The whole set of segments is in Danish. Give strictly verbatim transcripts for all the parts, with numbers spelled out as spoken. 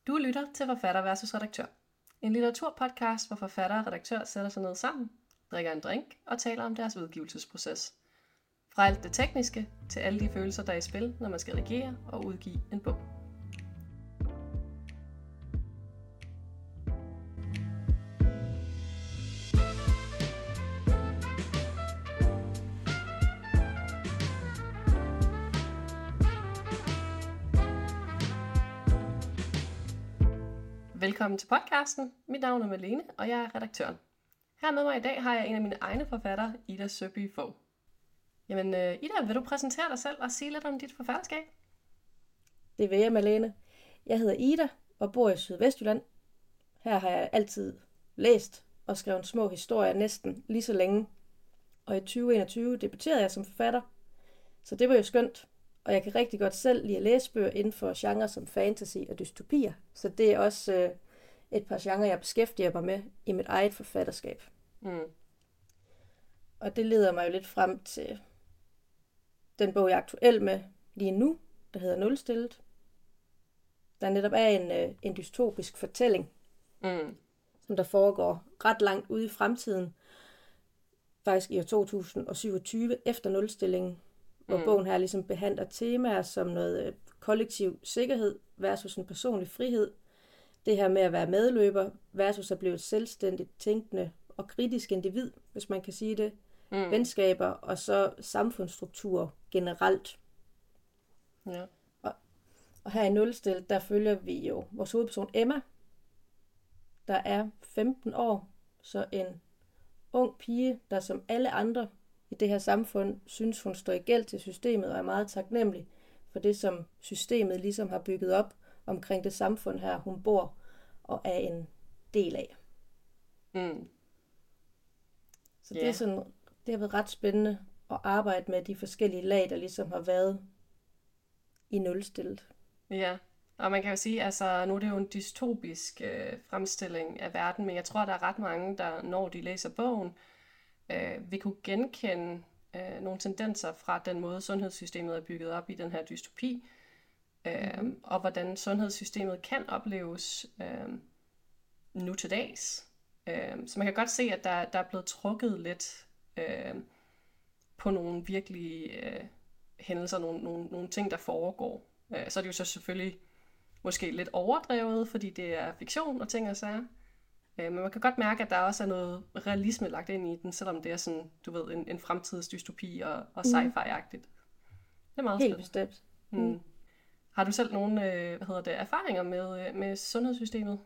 Du lytter til Forfatter versus Redaktør. En litteraturpodcast, hvor forfatter og redaktør sætter sig ned sammen, drikker en drink og taler om deres udgivelsesproces. Fra alt det tekniske til alle de følelser, der er i spil, når man skal redigere og udgive en bog. Velkommen til podcasten. Mit navn er Malene, og jeg er redaktøren. Her med mig i dag har jeg en af mine egne forfattere, Ida Søby Fogh. Jamen, uh, Ida, vil du præsentere dig selv og sige lidt om dit forfatterskab? Det vil jeg, Malene. Jeg hedder Ida og bor i Sydvestjylland. Her har jeg altid læst og skrevet små historier næsten lige så længe. Og i tyve enogtyve debuterede jeg som forfatter. Så det var jo skønt. Og jeg kan rigtig godt selv lide at læse bøger inden for genrer som fantasy og dystopier. Så det er også øh, et par genrer, jeg beskæftiger mig med i mit eget forfatterskab. Mm. Og det leder mig jo lidt frem til den bog, jeg er aktuel med lige nu, der hedder Nulstillet. Der netop er en, øh, en dystopisk fortælling, Mm. som der foregår ret langt ude i fremtiden. Faktisk i år to tusind syvogtyve efter nulstillingen. Hvor Mm. bogen her ligesom behandler temaer som noget øh, kollektiv sikkerhed versus en personlig frihed. Det her med at være medløber versus at blive et selvstændigt, tænkende og kritisk individ, hvis man kan sige det. Mm. Venskaber og så samfundsstrukturer generelt. Ja. Og her i Nulstillet, der følger vi jo vores hovedperson Emma, der er femten år, så en ung pige, der som alle andre i det her samfund, synes hun står i gæld til systemet og er meget taknemmelig for det, som systemet ligesom har bygget op omkring det samfund her, hun bor og er en del af. Mm. Så Ja. det er sådan, det har været ret spændende at arbejde med de forskellige lag, der ligesom har været i Nulstillet. Ja, og man kan jo sige, altså nu er det jo en dystopisk øh, fremstilling af verden, men jeg tror, der er ret mange, der når de læser bogen, øh, vil kunne genkende øh, nogle tendenser fra den måde, sundhedssystemet er bygget op i den her dystopi, øh, mm-hmm. og hvordan sundhedssystemet kan opleves øh, nu til dags. Øh, så man kan godt se, at der, der er blevet trukket lidt øh, på nogle virkelige øh, hændelser, nogle, nogle, nogle ting, der foregår. Øh, så er det jo så selvfølgelig måske lidt overdrevet, fordi det er fiktion og ting og sager. Øh, men man kan godt mærke, at der også er noget realisme lagt ind i den, selvom det er sådan, du ved, en, en fremtidsdystopi og, og sci-fi-agtigt. Det er meget Helt spændende. bestemt. Mm. Mm. Har du selv nogle øh, hvad hedder det, erfaringer med, øh, med sundhedssystemet?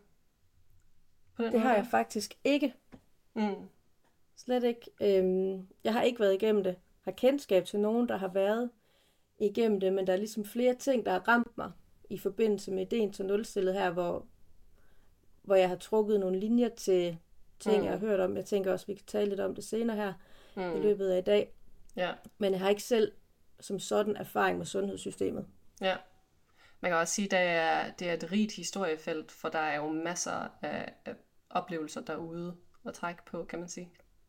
På den Det måde? har jeg faktisk ikke. Mm. Slet ikke. Øhm, jeg har ikke været igennem det. Har kendskab til nogen, der har været igennem det, men der er ligesom flere ting, der har ramt mig i forbindelse med ideen til Nulstillet her, hvor, hvor jeg har trukket nogle linjer til ting, Mm. jeg har hørt om. Jeg tænker også, vi kan tale lidt om det senere her Mm. i løbet af i dag. Ja. Men jeg har ikke selv som sådan erfaring med sundhedssystemet. Ja. Man kan også sige, at det er, det er et rigt historiefelt, for der er jo masser af, af oplevelser derude at trække på, kan man sige.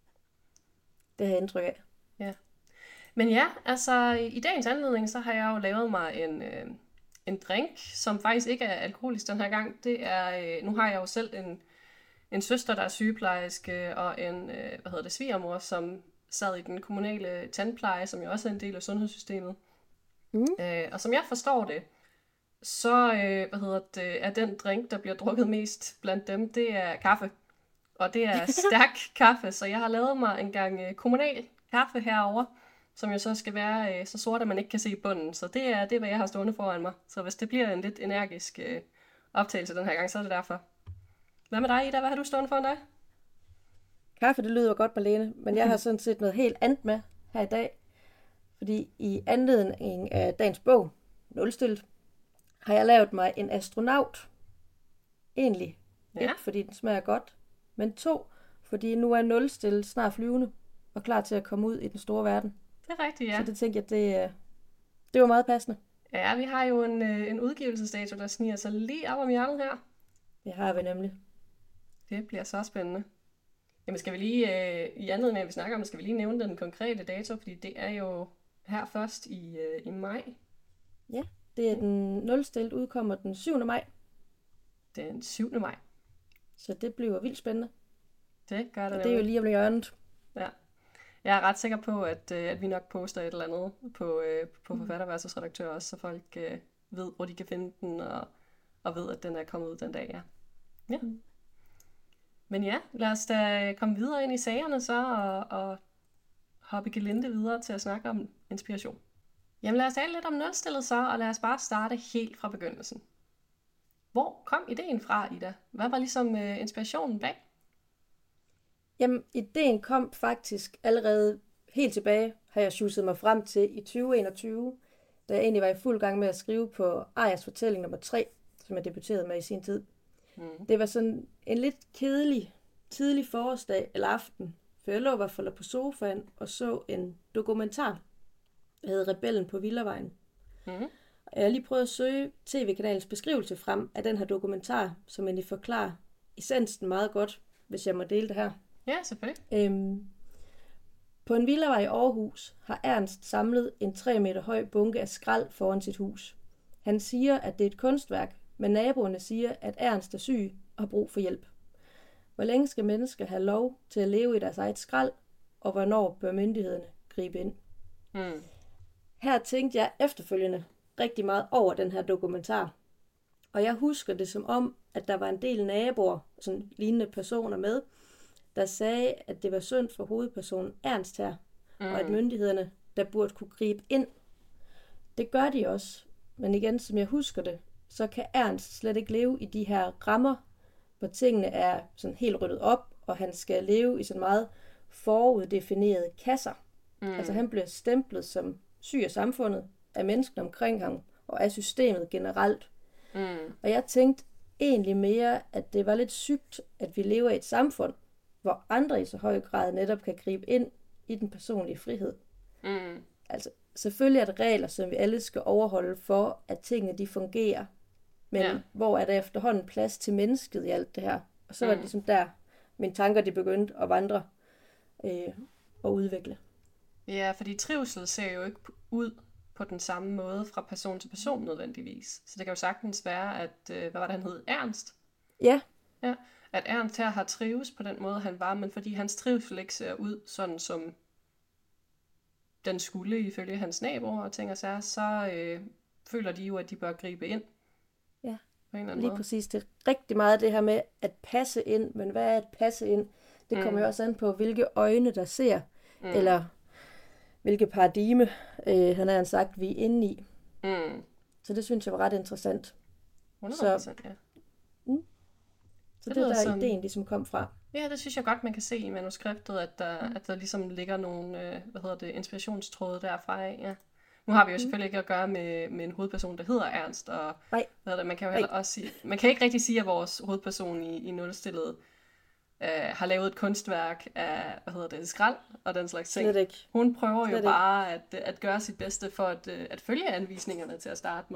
Det har jeg indtryk af. Ja. Men ja, altså i dagens anledning, så har jeg jo lavet mig en, øh, en drink, som faktisk ikke er alkoholisk den her gang. Det er, øh, nu har jeg jo selv en, en søster, der er sygeplejerske, og en, øh, hvad hedder det, svigermor, som sad i den kommunale tandpleje, som jo også er en del af sundhedssystemet. Mm. Øh, og som jeg forstår det, så øh, hvad hedder det, er den drink, der bliver drukket mest blandt dem, det er kaffe. Og det er stærk kaffe, så jeg har lavet mig en gang øh, kommunal kaffe herover, som jo så skal være øh, så sort, at man ikke kan se bunden. Så det er det, hvad jeg har stående foran mig. Så hvis det bliver en lidt energisk øh, optagelse den her gang, så er det derfor. Hvad med dig, Ida? Hvad har du stående foran dig? Kaffe, det lyder godt, Malene, men jeg har sådan set noget helt andet med her i dag. Fordi i anledning af dagens bog, Nulstillet, har jeg lavet mig en astronaut. Egentlig. Ja. Et, fordi den smager godt. Men to, fordi nu er Nulstillet snart flyvende og klar til at komme ud i den store verden. Det er rigtigt, ja. Så det tænkte jeg, det, øh, det var meget passende. Ja, vi har jo en, øh, en udgivelsesdato, der sniger sig lige op om hjørnet her. Det har vi nemlig. Det bliver så spændende. Jamen skal vi lige, øh, i anledning af, at vi snakker om det, skal vi lige nævne den konkrete dato, fordi det er jo her først i, øh, i maj. Ja, det er den Nulstillet udkommer den syvende maj. den syvende maj. Så det bliver vildt spændende. Det gør det. Og det er jo lige om hjørnet. Ja. Jeg er ret sikker på, at, øh, at vi nok poster et eller andet på, øh, på Forfatter versus Redaktør også, så folk øh, ved, hvor de kan finde den, og, og ved, at den er kommet ud den dag, ja. ja. Mm. Men ja, lad os da komme videre ind i sagerne så, og, og hoppe gelinde videre til at snakke om inspiration. Jamen lad os tale lidt om nulstillet så, og lad os bare starte helt fra begyndelsen. Hvor kom ideen fra, Ida? Hvad var ligesom øh, inspirationen bag? Jamen, ideen kom faktisk allerede helt tilbage, har jeg sjusset mig frem til i tyve enogtyve, da jeg egentlig var i fuld gang med at skrive på Arias fortælling nummer tre, som jeg debuterede med i sin tid. Mm. Det var sådan en lidt kedelig, tidlig forårsdag eller aften, for jeg lå i hvert fald på sofaen og så en dokumentar, der hed Rebellen på Villavejen. Mm. Og jeg har lige prøvet at søge tv-kanalens beskrivelse frem af den her dokumentar, som egentlig forklarer essensen meget godt, hvis jeg må dele det her. Ja, selvfølgelig. Øhm, på en villavej i Aarhus har Ernst samlet en tre meter høj bunke af skrald foran sit hus. Han siger, at det er et kunstværk, men naboerne siger, at Ernst er syg og har brug for hjælp. Hvor længe skal mennesker have lov til at leve i deres eget skrald, og hvornår bør myndighederne gribe ind? Mm. Her tænkte jeg efterfølgende rigtig meget over den her dokumentar. Og jeg husker det som om, at der var en del naboer, sådan lignende personer med, der sagde, at det var synd for hovedpersonen Ernst her, mm. og at myndighederne der burde kunne gribe ind. Det gør de også, men igen, som jeg husker det, så kan Ernst slet ikke leve i de her rammer, hvor tingene er sådan helt ryddet op, og han skal leve i sådan meget foruddefinerede kasser. Mm. Altså han bliver stemplet som syg af samfundet, af menneskene omkring ham, og af systemet generelt. Mm. Og jeg tænkte egentlig mere, at det var lidt sygt, at vi lever i et samfund, hvor andre i så høj grad netop kan gribe ind i den personlige frihed. Mm. Altså, selvfølgelig er der regler, som vi alle skal overholde for, at tingene de fungerer. Men ja. Hvor er der efterhånden plads til mennesket i alt det her? Og så var det ligesom der, mine tanker de begyndte at vandre øh, og udvikle. Ja, fordi trivsel ser jo ikke ud på den samme måde fra person til person nødvendigvis. Så det kan jo sagtens være, at, øh, hvad var det, han hed? Ernst? Ja. Ja, at Ernst her har trives på den måde, han var, men fordi hans trivsel ikke ser ud sådan, som den skulle ifølge hans naboer og ting og sager, så øh, føler de jo, at de bør gribe ind. Ja, på en eller anden lige måde. Præcis. Det er rigtig meget det her med at passe ind, men hvad er at passe ind? Det kommer mm. jo også an på, hvilke øjne der ser, mm. eller hvilke paradigme, øh, han har sagt, vi er inde i. Mm. Så det synes jeg var ret interessant. hundrede procent, så, ja. Mm. Så det, det er der som... ideen ligesom kom fra. Ja, det synes jeg godt, man kan se i manuskriptet, at der, mm. at der ligesom ligger nogle øh, hvad hedder det, inspirationstråde derfra af. Ja. Nu har vi jo mm. selvfølgelig ikke at gøre med, med en hovedperson, der hedder Ernst, og hvad hedder det, man kan jo heller også sige, man kan ikke rigtig sige, at vores hovedperson i, i nulstillet øh, har lavet et kunstværk af, hvad hedder det, skrald og den slags ting. Hun prøver Slet jo bare at, at gøre sit bedste for at, at følge anvisningerne til at starte med.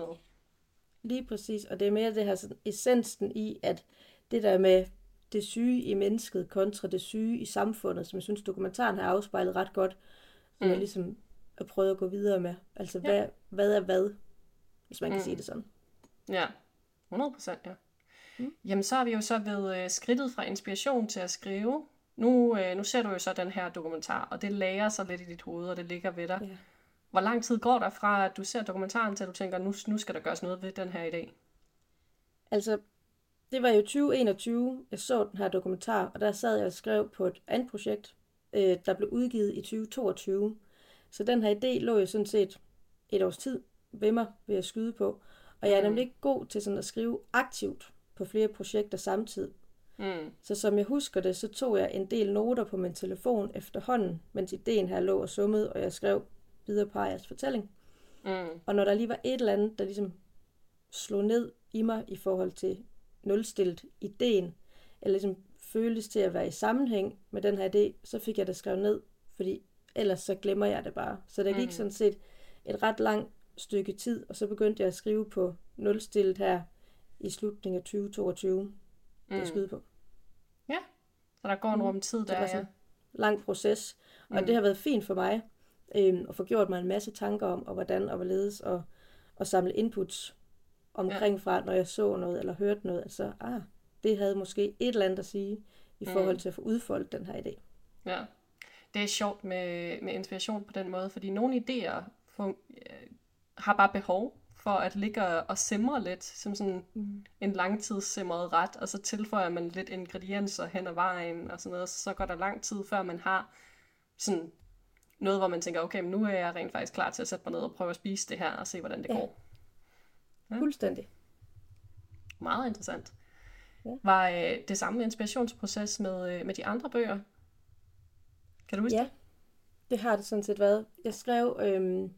Lige præcis, og det er mere det her sådan, essensen i, at det der med det syge i mennesket kontra det syge i samfundet, som jeg synes dokumentaren har afspejlet ret godt, som mm. jeg ligesom har prøvet at gå videre med. Altså, ja. hvad, hvad er hvad, hvis man kan mm. sige det sådan. Ja, hundrede procent, ja. Mm. Jamen, så er vi jo så ved øh, skridtet fra inspiration til at skrive. Nu, øh, nu ser du jo så den her dokumentar, og det lærer sig lidt i dit hoved, og det ligger ved dig. Ja. Hvor lang tid går der fra, at du ser dokumentaren, til at du tænker, nu, nu skal der gøres noget ved den her i dag? Altså, det var jo tyve enogtyve, jeg så den her dokumentar, og der sad jeg og skrev på et andet projekt, øh, der blev udgivet i tyve toogtyve. Så den her idé lå jo sådan set et års tid ved mig ved at skyde på. Og jeg er nemlig ikke god til sådan at skrive aktivt på flere projekter samtidig. Mm. Så som jeg husker det, så tog jeg en del noter på min telefon efterhånden, mens ideen her lå og summede, og jeg skrev videre på Arias fortælling. Mm. Og når der lige var et eller andet, der ligesom slog ned i mig i forhold til nulstillet ideen, eller ligesom føltes til at være i sammenhæng med den her idé, så fik jeg det skrevet ned, fordi ellers så glemmer jeg det bare. Så der gik mm. sådan set et ret langt stykke tid, og så begyndte jeg at skrive på nulstillet her i slutningen af tyve toogtyve. Det er skyde på. Ja, så der går en rum tid der, det var sådan ja. En lang proces, og mm. det har været fint for mig, øhm, at få gjort mig en masse tanker om, og hvordan og hvorledes, og, og samle inputs, omkring fra, når jeg så noget eller hørte noget, altså, ah, det havde måske et eller andet at sige i forhold Mm. til at få udfoldet den her idé. Ja. Det er sjovt med, med inspiration på den måde, fordi nogle idéer fun- øh, har bare behov for at ligge og, og simre lidt, som sådan Mm. en langtidssimret ret, og så tilføjer man lidt ingredienser hen ad vejen og sådan noget, så går der lang tid, før man har sådan noget, hvor man tænker, okay, men nu er jeg rent faktisk klar til at sætte mig ned og prøve at spise det her, og se, hvordan det Ja. går. Ja. Fuldstændig. Meget interessant. Ja. Var øh, det samme inspirationsproces med, øh, med de andre bøger? Kan du huske Ja, det? det har det sådan set været. Jeg skrev øhm,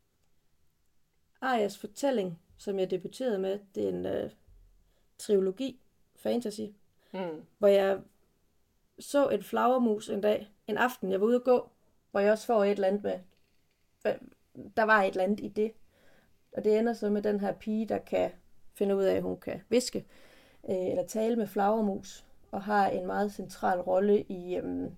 Arias fortælling, som jeg debuterede med. Det er en øh, trilogi, fantasy, Mm. hvor jeg så et flagermus en dag, en aften, jeg var ude at gå, hvor jeg også får et eller andet med, øh, der var et eller andet i det. Og det ender så med den her pige, der kan finde ud af, at hun kan viske, øh, eller tale med flagermus, og har en meget central rolle i, øhm,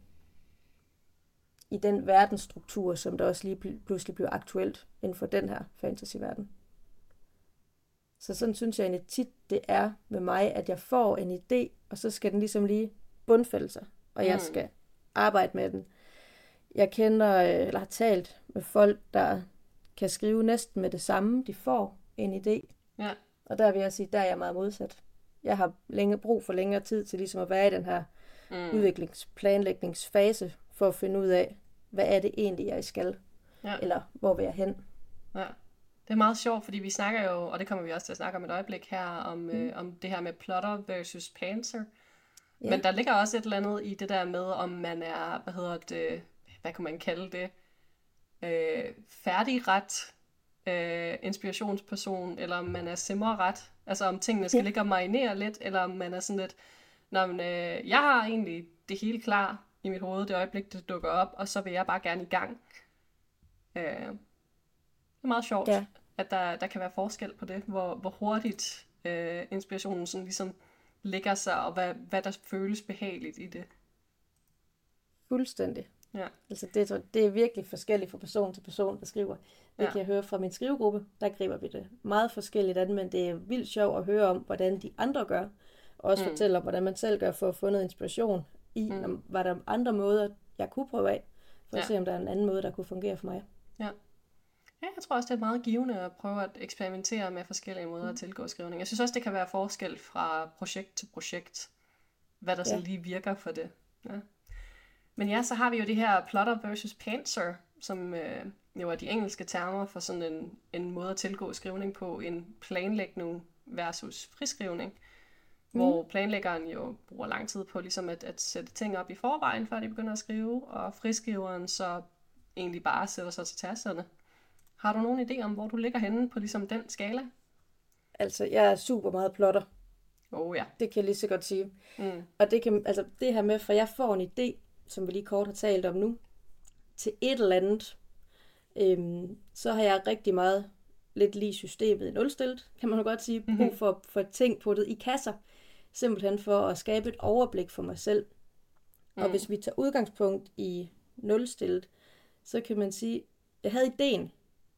i den verdensstruktur, som der også lige pl- pludselig bliver aktuelt inden for den her fantasyverden. Så sådan synes jeg egentlig tit, det er med mig, at jeg får en idé, og så skal den ligesom lige bundfælde sig, og jeg Mm. skal arbejde med den. Jeg kender, øh, eller har talt med folk, der kan skrive næsten med det samme, de får en idé. Ja. Og der vil jeg sige, der er jeg meget modsat. Jeg har længe brug for længere tid til ligesom at være i den her Mm. udviklingsplanlægningsfase, for at finde ud af, hvad er det egentlig, jeg skal, Ja. eller hvor vil jeg hen. Ja. Det er meget sjovt, fordi vi snakker jo, og det kommer vi også til at snakke om et øjeblik her, om, mm. øh, om det her med plotter versus pantser. Ja. Men der ligger også et eller andet i det der med, om man er, hvad hedder det, hvad kunne man kalde det, øh, færdigret øh, inspirationsperson, eller om man er simmerret. Altså om tingene skal Ja. ligge og marinere lidt, eller om man er sådan lidt, nå, men, øh, jeg har egentlig det hele klar i mit hoved, det øjeblik, det dukker op, og så vil jeg bare gerne i gang. Øh, det er meget sjovt, Ja. at der, der kan være forskel på det, hvor, hvor hurtigt øh, inspirationen sådan ligesom ligger sig, og hvad, hvad der føles behageligt i det. Fuldstændig. Ja. Altså det, er- det er virkelig forskelligt fra person til person, der skriver. Det Ja. kan jeg høre fra min skrivegruppe. Der griber vi det meget forskelligt an, men det er vildt sjovt at høre om, hvordan de andre gør. Og også Mm. mm. fortælle om, hvordan man selv gør for at få noget inspiration i, Mm. om, var der andre måder, jeg kunne prøve af, for at Ja. se, om der er en anden måde, der kunne fungere for mig. Ja. Ja, jeg tror også, det er meget givende at prøve at eksperimentere med forskellige måder at tilgå skrivning. Jeg synes også, det kan være forskel fra projekt til projekt, hvad der så Ja. lige virker for det. Ja. Men ja, så har vi jo det her plotter versus pantser, som øh, jo er de engelske termer for sådan en, en måde at tilgå skrivning på, en planlægning versus friskrivning, mm. hvor planlæggeren jo bruger lang tid på ligesom at, at sætte ting op i forvejen, før de begynder at skrive, og friskriveren så egentlig bare sætter sig til tasterne. Har du nogen idé om, hvor du ligger henne på ligesom den skala? Altså, jeg er super meget plotter. Åh oh, ja. Det kan jeg lige så godt sige. Mm. Og det kan, altså det her med, for jeg får en idé, som vi lige kort har talt om nu, til et eller andet, øhm, så har jeg rigtig meget lidt lige systemet i nulstillet, kan man jo godt sige, brug for, for ting puttet i kasser, simpelthen for at skabe et overblik for mig selv. Mm. Og hvis vi tager udgangspunkt i nulstillet, så kan man sige, jeg havde idéen,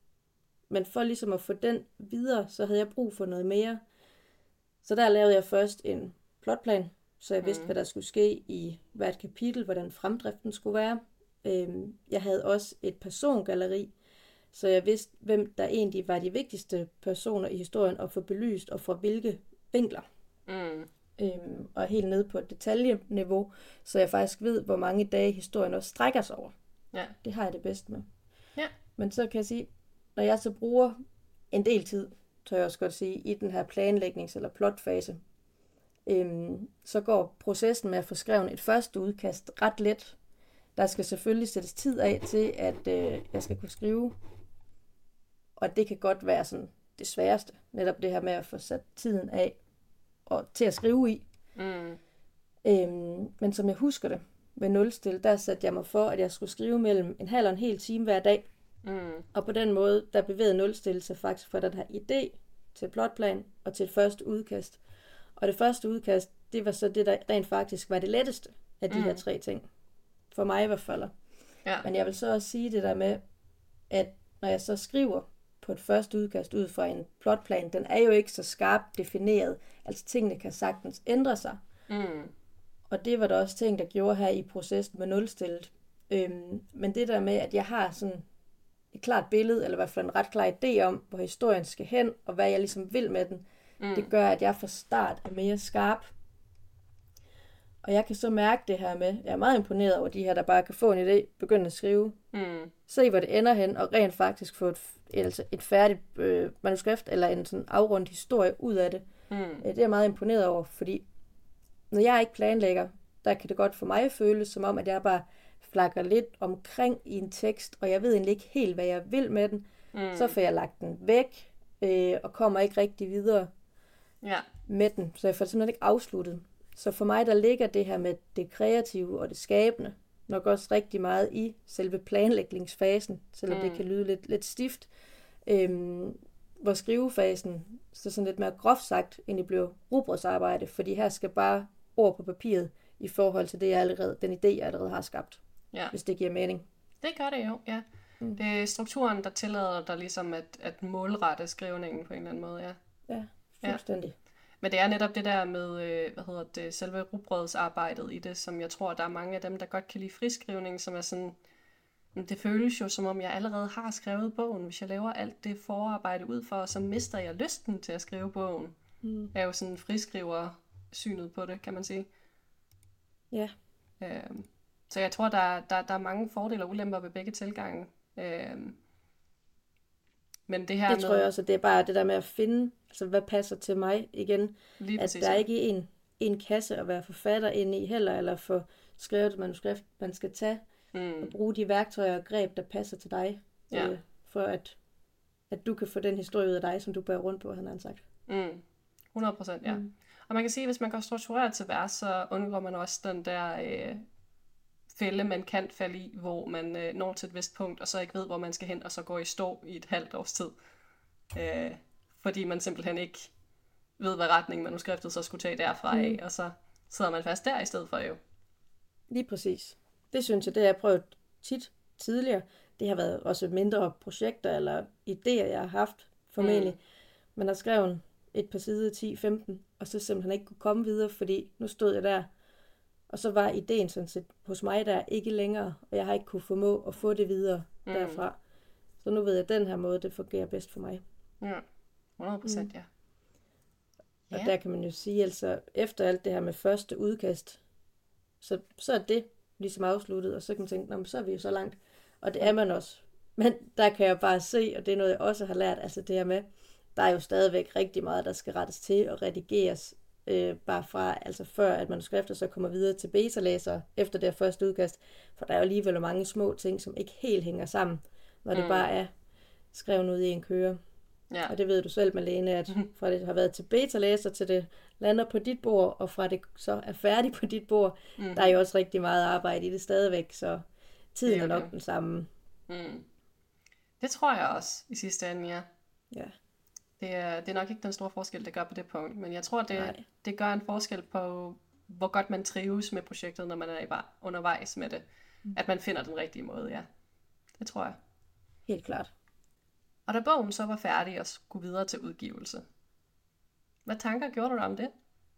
men for ligesom at få den videre, så havde jeg brug for noget mere. Så der lavede jeg først en plotplan, så jeg vidste, Mm. hvad der skulle ske i hvert kapitel, hvordan fremdriften skulle være. Øhm, Jeg havde også et persongalleri, så jeg vidste, hvem der egentlig var de vigtigste personer i historien, og få belyst, og fra hvilke vinkler. Mm. Øhm, Og helt ned på et detaljeniveau, så jeg faktisk ved, hvor mange dage historien også strækker sig over. Ja. Det har jeg det bedst med. Ja. Men så kan jeg sige, når jeg så bruger en del tid, tør jeg også godt sige, i den her planlægnings- eller plotfase, øhm, så går processen med at få skrevet et første udkast ret let. Der skal selvfølgelig sættes tid af til, at øh, jeg skal kunne skrive. Og det kan godt være sådan det sværeste, netop det her med at få sat tiden af og til at skrive i. Mm. Øhm, men som jeg husker det, ved nulstil, der satte jeg mig for, at jeg skulle skrive mellem en halv og en hel time hver dag. Mm. Og på den måde, der bevægede nulstil sig faktisk fra den her idé til plotplan og til et første udkast. Og det første udkast, det var så det, der rent faktisk var det letteste af de Mm. her tre ting. For mig i hvert fald. Ja. Men jeg vil så også sige det der med, at når jeg så skriver på et første udkast ud fra en plotplan, den er jo ikke så skarpt defineret. Altså tingene kan sagtens ændre sig. Mm. Og det var der også ting, der gjorde her i processen med nulstillet. Øhm, men det der med, at jeg har sådan et klart billede, eller i hvert fald en ret klar idé om, hvor historien skal hen, og hvad jeg ligesom vil med den, mm. det gør, at jeg fra start er mere skarp. Og jeg kan så mærke det her med, jeg er meget imponeret over de her, der bare kan få en idé, begynde at skrive, mm. se hvor det ender hen, og rent faktisk få et, altså et færdigt øh, manuskript, eller en sådan afrundet historie ud af det. Mm. Det er jeg meget imponeret over, fordi når jeg ikke planlægger, der kan det godt for mig føles som om, at jeg bare flakker lidt omkring i en tekst, og jeg ved egentlig ikke helt, hvad jeg vil med den. Mm. Så får jeg lagt den væk, øh, og kommer ikke rigtig videre ja. med den. Så jeg får simpelthen ikke afsluttet. Så for mig, der ligger det her med det kreative og det skabende, nok også rigtig meget i selve planlægningsfasen, selvom mm. det kan lyde lidt, lidt stift. Øhm, hvor skrivefasen, så sådan lidt mere groft sagt, egentlig bliver rugbrødsarbejde, fordi her skal bare ord på papiret i forhold til det, jeg allerede, den idé, jeg allerede har skabt, ja. Hvis det giver mening. Det gør det jo, ja. Mm. Det er strukturen, der tillader dig ligesom at, at målrette skrivningen på en eller anden måde, ja. Ja, fuldstændig. Ja. Men det er netop det der med, hvad hedder det, selve rugbrødsarbejdet i det, som jeg tror, der er mange af dem, der godt kan lide friskrivning, som er sådan, det føles jo som om, jeg allerede har skrevet bogen. Hvis jeg laver alt det forarbejde ud for, så mister jeg lysten til at skrive bogen. Mm. Jeg er jo sådan friskriver synet på det, kan man sige. Ja. Øhm, så jeg tror, der, der, der er mange fordele og ulemper ved begge tilgange. Øhm, men det her det med... tror jeg også, at det er bare det der med at finde, altså hvad passer til mig igen. Lige at præcis, der er ja. ikke en, en kasse at være forfatter inde i heller, eller få skrevet et manuskript, man skal tage mm. og bruge de værktøjer og greb, der passer til dig, ja. øh, for at, at du kan få den historie ud af dig, som du bærer rundt på, han har sagt. Mm. hundrede procent, ja. Mm. Og man kan sige, at hvis man går struktureret til vers, så undgår man også den der øh, fælde, man kan falde i, hvor man øh, når til et vist punkt, og så ikke ved, hvor man skal hen, og så går i stå i et halvt års tid. Øh, fordi man simpelthen ikke ved, hvad retning manuskriptet så skulle tage derfra mm. af, og så sidder man fast der i stedet for jo. Lige præcis. Det synes jeg, det har jeg prøvet tit tidligere. Det har været også mindre projekter eller idéer, jeg har haft formentlig. Mm. Man har skrevet et par sider, ti femten, og så simpelthen ikke kunne komme videre, fordi nu stod jeg der, og så var ideen sådan set hos mig der ikke længere, og jeg har ikke kunne formå at få det videre mm. derfra. Så nu ved jeg, at den her måde, det fungerer bedst for mig. Ja, hundrede procent, mm. ja. Og ja. Der kan man jo sige, altså efter alt det her med første udkast, så, så er det ligesom afsluttet, og så kan man tænke, nå, men så er vi jo så langt. Og det er man også. Men der kan jeg bare se, og det er noget, jeg også har lært, altså det her med, der er jo stadigvæk rigtig meget, der skal rettes til og redigeres, øh, bare fra, altså før at manuskriptet så kommer videre til beta-læsere efter det første udkast, for der er jo alligevel mange små ting, som ikke helt hænger sammen, når mm. det bare er skrevet ud i en køre. Ja. Og det ved du selv, Malene, at fra det har været til beta-læser, til det lander på dit bord, og fra det så er færdigt på dit bord, mm. der er jo også rigtig meget arbejde i det stadigvæk, så tiden er nok det. Den samme. Mm. Det tror jeg også i sidste ende, ja. Ja. Det er, det er nok ikke den store forskel, det gør på det punkt, men jeg tror, det, det gør en forskel på, hvor godt man trives med projektet, når man er undervejs med det. Mm. At man finder den rigtige måde, ja. Det tror jeg. Helt klart. Og da bogen så var færdig og skulle videre til udgivelse, hvad tanker gjorde du dig om det?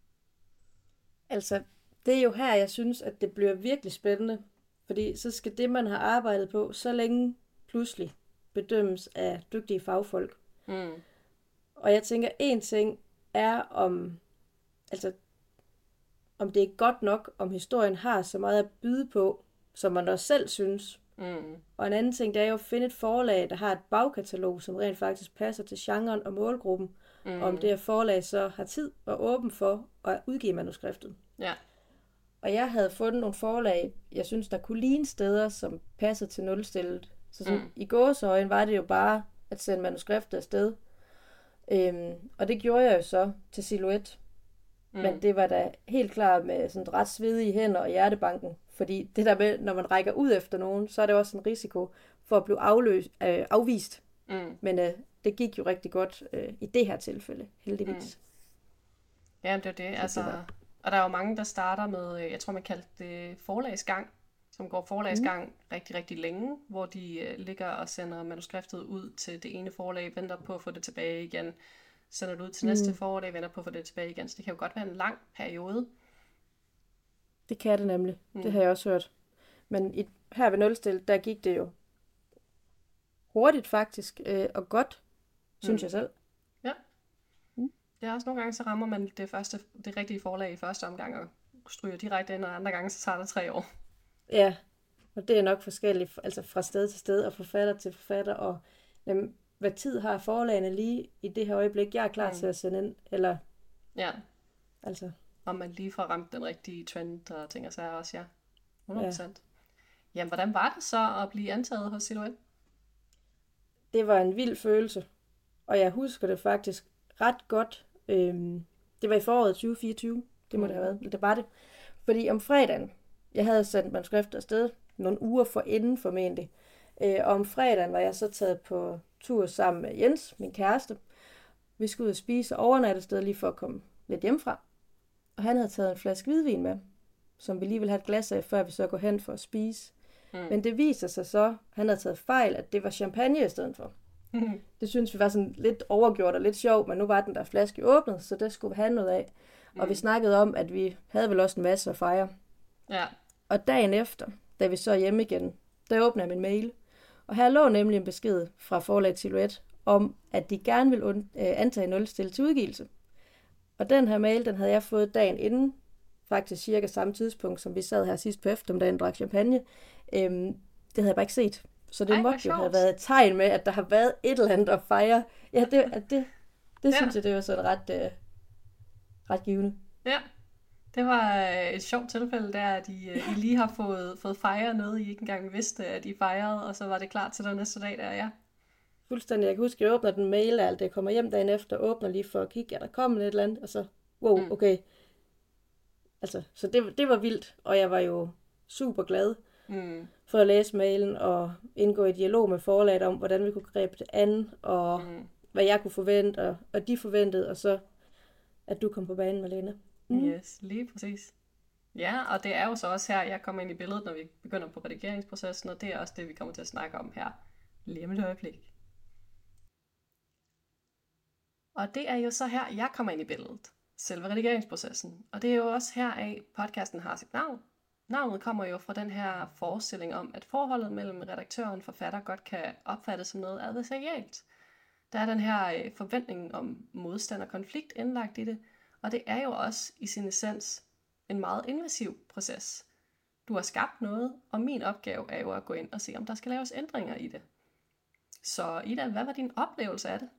Altså, det er jo her, jeg synes, at det bliver virkelig spændende. Fordi så skal det, man har arbejdet på så længe, pludselig bedømmes af dygtige fagfolk. Mm. Og jeg tænker, en ting er om, altså, om det er godt nok, om historien har så meget at byde på, som man også selv synes. Mm. Og en anden ting, det er jo at finde et forlag, der har et bagkatalog, som rent faktisk passer til genren og målgruppen. Mm. Og om det her forlag så har tid og åben for at udgive manuskriptet. Ja. Og jeg havde fundet nogle forlag, jeg synes, der kunne ligne steder, som passer til nulstillet. Så sådan, mm. i gåseøjne var det jo bare at sende manuskriptet afsted. Øhm, og det gjorde jeg jo så til Silhouette. Mm. Men det var da helt klart med sådan ret svedige hænder og hjertebanken. Fordi det der med, når man rækker ud efter nogen, så er det også en risiko for at blive afløs, øh, afvist. Mm. Men øh, det gik jo rigtig godt øh, i det her tilfælde, heldigvis. Mm. Ja, det er det. Altså, og der er jo mange, der starter med, jeg tror man kaldte det forlagsgang. som går forlagsgang mm. rigtig, rigtig længe, hvor de øh, ligger og sender manuskriptet ud til det ene forlag, venter på at få det tilbage igen, sender det ud til mm. næste forlag, venter på at få det tilbage igen. Så det kan jo godt være en lang periode. Det kan det nemlig. Mm. Det har jeg også hørt. Men i, her ved Nulstil, der gik det jo hurtigt faktisk, øh, og godt, synes mm. jeg selv. Ja. Mm. Det er også nogle gange, så rammer man det, første, det rigtige forlag i første omgang, og stryger direkte ind, og andre gange, så tager det tre år. Ja, og det er nok forskelligt, altså fra sted til sted, og forfatter til forfatter, og jamen, hvad tid har forlagene lige i det her øjeblik, jeg er klar mm. til at sende ind, eller... Ja. Altså... Om man lige får ramt den rigtige trend, og ting og sager også, ja. hundrede procent. Ja. Jamen, hvordan var det så at blive antaget hos Silhouette? Det var en vild følelse, og jeg husker det faktisk ret godt. Øhm, det var i foråret tyve fireogtyve, det må mm. det have været, det var det. Fordi om fredagen, jeg havde sendt manuskriptet afsted, nogle uger for inden formentlig, øh, og om fredagen var jeg så taget på tur sammen med Jens, min kæreste. Vi skulle ud og spise og overnatte et sted lige for at komme lidt hjemmefra. Og han havde taget en flaske hvidvin med, som vi lige ville have et glas af, før vi så går hen for at spise. Mm. Men det viser sig så, han havde taget fejl, at det var champagne i stedet for. Mm. Det synes vi var sådan lidt overgjort og lidt sjovt, men nu var den der flaske åbnet, så det skulle vi have noget af. Mm. Og vi snakkede om, at vi havde vel også en masse at fejre. Ja. Og dagen efter, da vi så er hjemme igen, der åbner jeg min mail. Og her lå nemlig en besked fra forlaget Silhouette om, at de gerne ville und- antage Nulstil til udgivelse. Og den her mail, den havde jeg fået dagen inden, faktisk cirka samme tidspunkt, som vi sad her sidst på eftermiddagen og drak champagne. Øhm, det havde jeg bare ikke set. Så det Ej, måtte jo have været et tegn med, at der har været et eller andet at fejre. Ja, det, at det, det ja. synes jeg, det var sådan ret, øh, ret givende. Ja, det var et sjovt tilfælde der, at I, I lige har fået, fået fejret noget, I ikke engang vidste, at I fejrede, og så var det klar til den næste dag der, ja. Fuldstændig. Jeg kan huske, at jeg åbner den mail, og jeg kommer hjem dagen efter, åbner lige for at kigge, ja, der kommer et eller andet, og så, wow, mm. okay. Altså, så det, det var vildt, og jeg var jo super glad mm. for at læse mailen, og indgå i dialog med forlaget om, hvordan vi kunne gribe det an, og mm. hvad jeg kunne forvente, og, og de forventede, og så, at du kom på banen, Malene. Mm. Yes, lige præcis. Ja, og det er jo så også her, jeg kommer ind i billedet, når vi begynder på redigeringsprocessen, og det er også det, vi kommer til at snakke om her lige om et øjeblik. Og det er jo så her, jeg kommer ind i billedet. Selve redigeringsprocessen. Og det er jo også her, at podcasten har sit navn. Navnet kommer jo fra den her forestilling om, at forholdet mellem redaktør og en forfatter godt kan opfattes som noget adversarialt. Der er den her forventning om modstand og konflikt indlagt i det, og det er jo også i sin essens en meget invasiv proces. Du har skabt noget, og min opgave er jo at gå ind og se, om der skal laves ændringer i det. Så Ida, hvad var din oplevelse af det?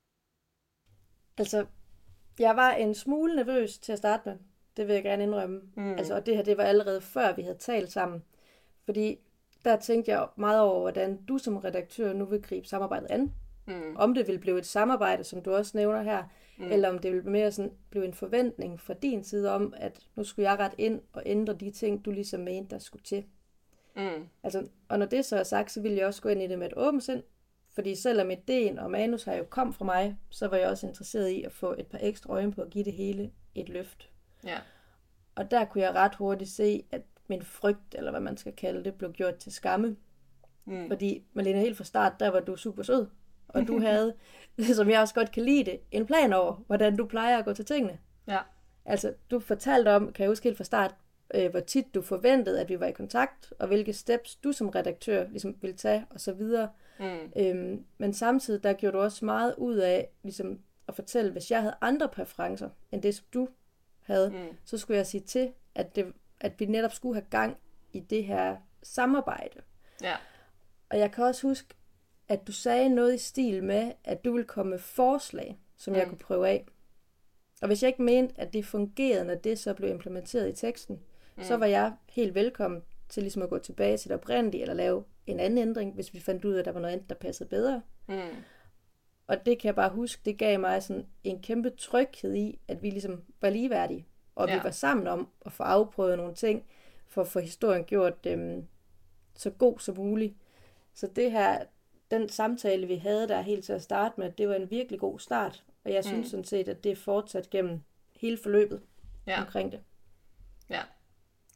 Altså, jeg var en smule nervøs til at starte med. Det vil jeg gerne indrømme. Mm. Altså, og det her, det var allerede før vi havde talt sammen. Fordi der tænkte jeg meget over, hvordan du som redaktør nu vil gribe samarbejdet an. Mm. Om det vil blive et samarbejde, som du også nævner her, mm. eller om det vil mere sådan blive en forventning fra din side om, at nu skulle jeg rette ind og ændre de ting, du ligesom mente, der skulle til. Mm. Altså, og når det så er sagt, så vil jeg også gå ind i det med et åbent sind. Fordi selvom ideen og manus har jo kom fra mig, så var jeg også interesseret i at få et par ekstra øjne på at give det hele et løft. Ja. Og der kunne jeg ret hurtigt se, at min frygt, eller hvad man skal kalde det, blev gjort til skamme. Mm. Fordi, Malene, helt fra start, der var du super sød. Og du havde, som jeg også godt kan lide det, en plan over, hvordan du plejer at gå til tingene. Ja. Altså, du fortalte om, kan jeg huske helt fra start, øh, hvor tit du forventede, at vi var i kontakt, og hvilke steps du som redaktør ligesom ville tage, og så videre. Mm. Øhm, men samtidig, der gjorde du også meget ud af ligesom, at fortælle, hvis jeg havde andre præferencer, end det, som du havde, mm. så skulle jeg sige til, at, det, at vi netop skulle have gang i det her samarbejde. Ja. Og jeg kan også huske, at du sagde noget i stil med, at du ville komme med forslag, som mm. jeg kunne prøve af. Og hvis jeg ikke mente, at det fungerede, når det så blev implementeret i teksten, mm. så var jeg helt velkommen til ligesom at gå tilbage til det oprindelige, eller lave en anden ændring, hvis vi fandt ud af, at der var noget andet, der passede bedre. Mm. Og det kan jeg bare huske, det gav mig sådan en kæmpe tryghed i, at vi ligesom var ligeværdige, og ja. vi var sammen om at få afprøvet nogle ting, for at få historien gjort øhm, så god som muligt. Så det her, den samtale, vi havde der helt til at starte med, det var en virkelig god start, og jeg synes mm. sådan set, at det er fortsat gennem hele forløbet ja. omkring det. Ja,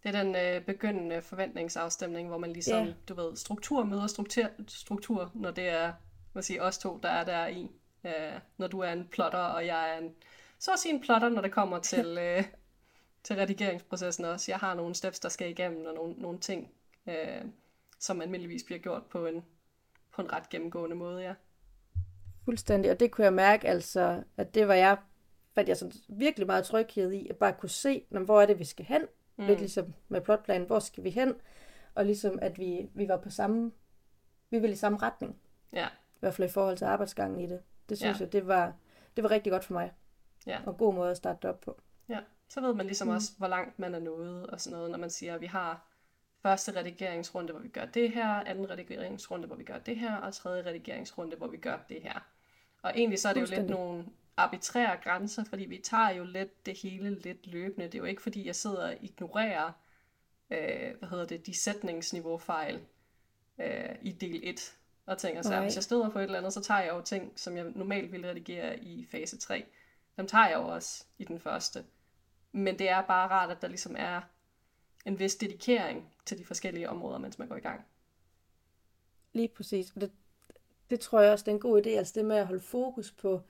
Det er den øh, begyndende forventningsafstemning, hvor man ligesom, Ja. du ved, struktur møder struktur, struktur når det er, hvad siger, os to, der er der i. Øh, når du er en plotter, og jeg er en, så at sige en plotter, når det kommer til, øh, til redigeringsprocessen også. Jeg har nogle steps, der skal igennem, og nogle, nogle ting, øh, som almindeligvis bliver gjort på en, på en ret gennemgående måde, ja. Fuldstændig, og det kunne jeg mærke altså, at det var jeg, fandt jeg sådan virkelig meget tryghed i, at bare kunne se, når, hvor er det, vi skal hen. Mm. Lidt ligesom med plotplanen, hvor skal vi hen? Og ligesom, at vi, vi var på samme, vi ville i samme retning. Ja. I hvert fald i forhold til arbejdsgangen i det. Det synes Ja. jeg, det var, det var rigtig godt for mig. Ja. Og en god måde at starte det op på. Ja, så ved man ligesom Mm. også, hvor langt man er nået og sådan noget, når man siger, at vi har første redigeringsrunde, hvor vi gør det her, anden redigeringsrunde, hvor vi gør det her, og tredje redigeringsrunde, hvor vi gør det her. Og egentlig så er det jo lidt Fuldstændig. nogle arbitrære grænser, fordi vi tager jo lidt det hele lidt løbende. Det er jo ikke fordi, jeg sidder og ignorerer, øh, hvad hedder det, de sætningsniveaufejl øh, i del et, og tænker så, Nej. hvis jeg støder på et eller andet, så tager jeg jo ting, som jeg normalt ville redigere i fase tre. Dem tager jeg jo også i den første. Men det er bare rart, at der ligesom er en vis dedikering til de forskellige områder, mens man går i gang. Lige præcis. Og det, det tror jeg også, det er en god idé, altså det med at holde fokus på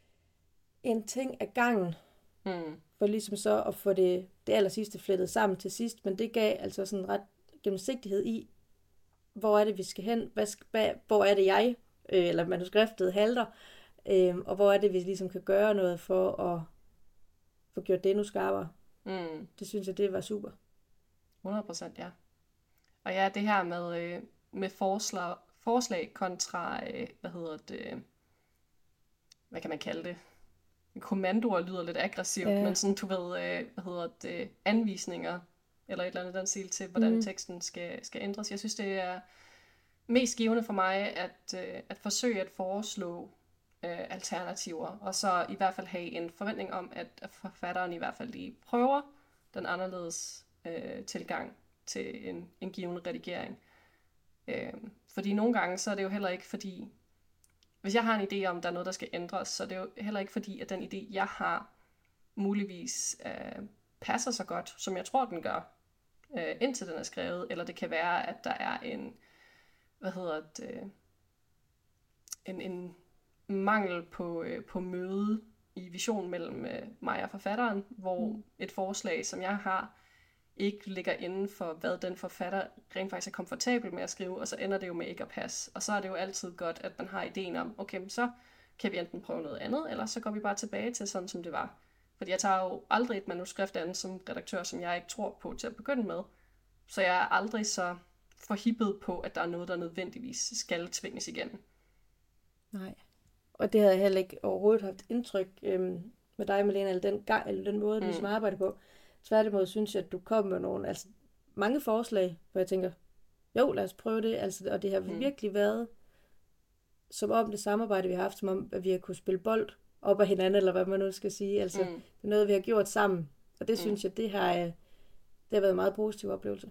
en ting ad gangen, Mm. for ligesom så at få det, det aller sidste flettet sammen til sidst, men det gav altså sådan en ret gennemsigtighed i, hvor er det, vi skal hen, hvad, sk- hvad, hvor er det jeg, øh, eller manuskriptet halter, øh, og hvor er det, vi ligesom kan gøre noget for at få gjort det endnu skarpere. Mm. Det synes jeg, det var super. hundrede procent, ja. Og ja, det her med, øh, med forslag, forslag kontra, øh, hvad hedder det, hvad kan man kalde det? Kommandoer lyder lidt aggressivt, Ja. men sådan, du ved, øh, hvad hedder det, anvisninger, eller et eller andet den stil til, hvordan Mhm. teksten skal, skal ændres. Jeg synes, det er mest givende for mig, at, øh, at forsøge at foreslå øh, alternativer, og så i hvert fald have en forventning om, at, at forfatteren i hvert fald lige prøver den anderledes øh, tilgang til en, en given redigering. Øh, fordi nogle gange, så er det jo heller ikke fordi, hvis jeg har en idé om, at der er noget, der skal ændres, så er det jo heller ikke fordi, at den idé, jeg har, muligvis øh, passer så godt, som jeg tror, den gør, øh, indtil den er skrevet, eller det kan være, at der er en, hvad hedder det, en, en mangel på, øh, på møde i vision mellem øh, mig og forfatteren, hvor Mm. et forslag, som jeg har, ikke ligger inden for, hvad den forfatter rent faktisk er komfortabel med at skrive, og så ender det jo med ikke at passe. Og så er det jo altid godt, at man har ideen om, okay, så kan vi enten prøve noget andet, eller så går vi bare tilbage til sådan, som det var. Fordi jeg tager jo aldrig et manuskript an som redaktør, som jeg ikke tror på til at begynde med. Så jeg er aldrig så forhippet på, at der er noget, der nødvendigvis skal tvinges igennem. Nej. Og det havde jeg heller ikke overhovedet haft indtryk øhm, med dig, Malene, eller den, gang, eller den måde, du Mm. ligesom arbejder på. Tværtimod synes jeg, at du kom med nogle, altså mange forslag, hvor jeg tænker, jo, lad os prøve det. Altså, og det har Mm. virkelig været, som om det samarbejde, vi har haft, som om, at vi har kunne spille bold op af hinanden, eller hvad man nu skal sige. Altså, Mm. det er noget, vi har gjort sammen. Og det Mm. synes jeg, det har, øh, det har været en meget positiv oplevelse.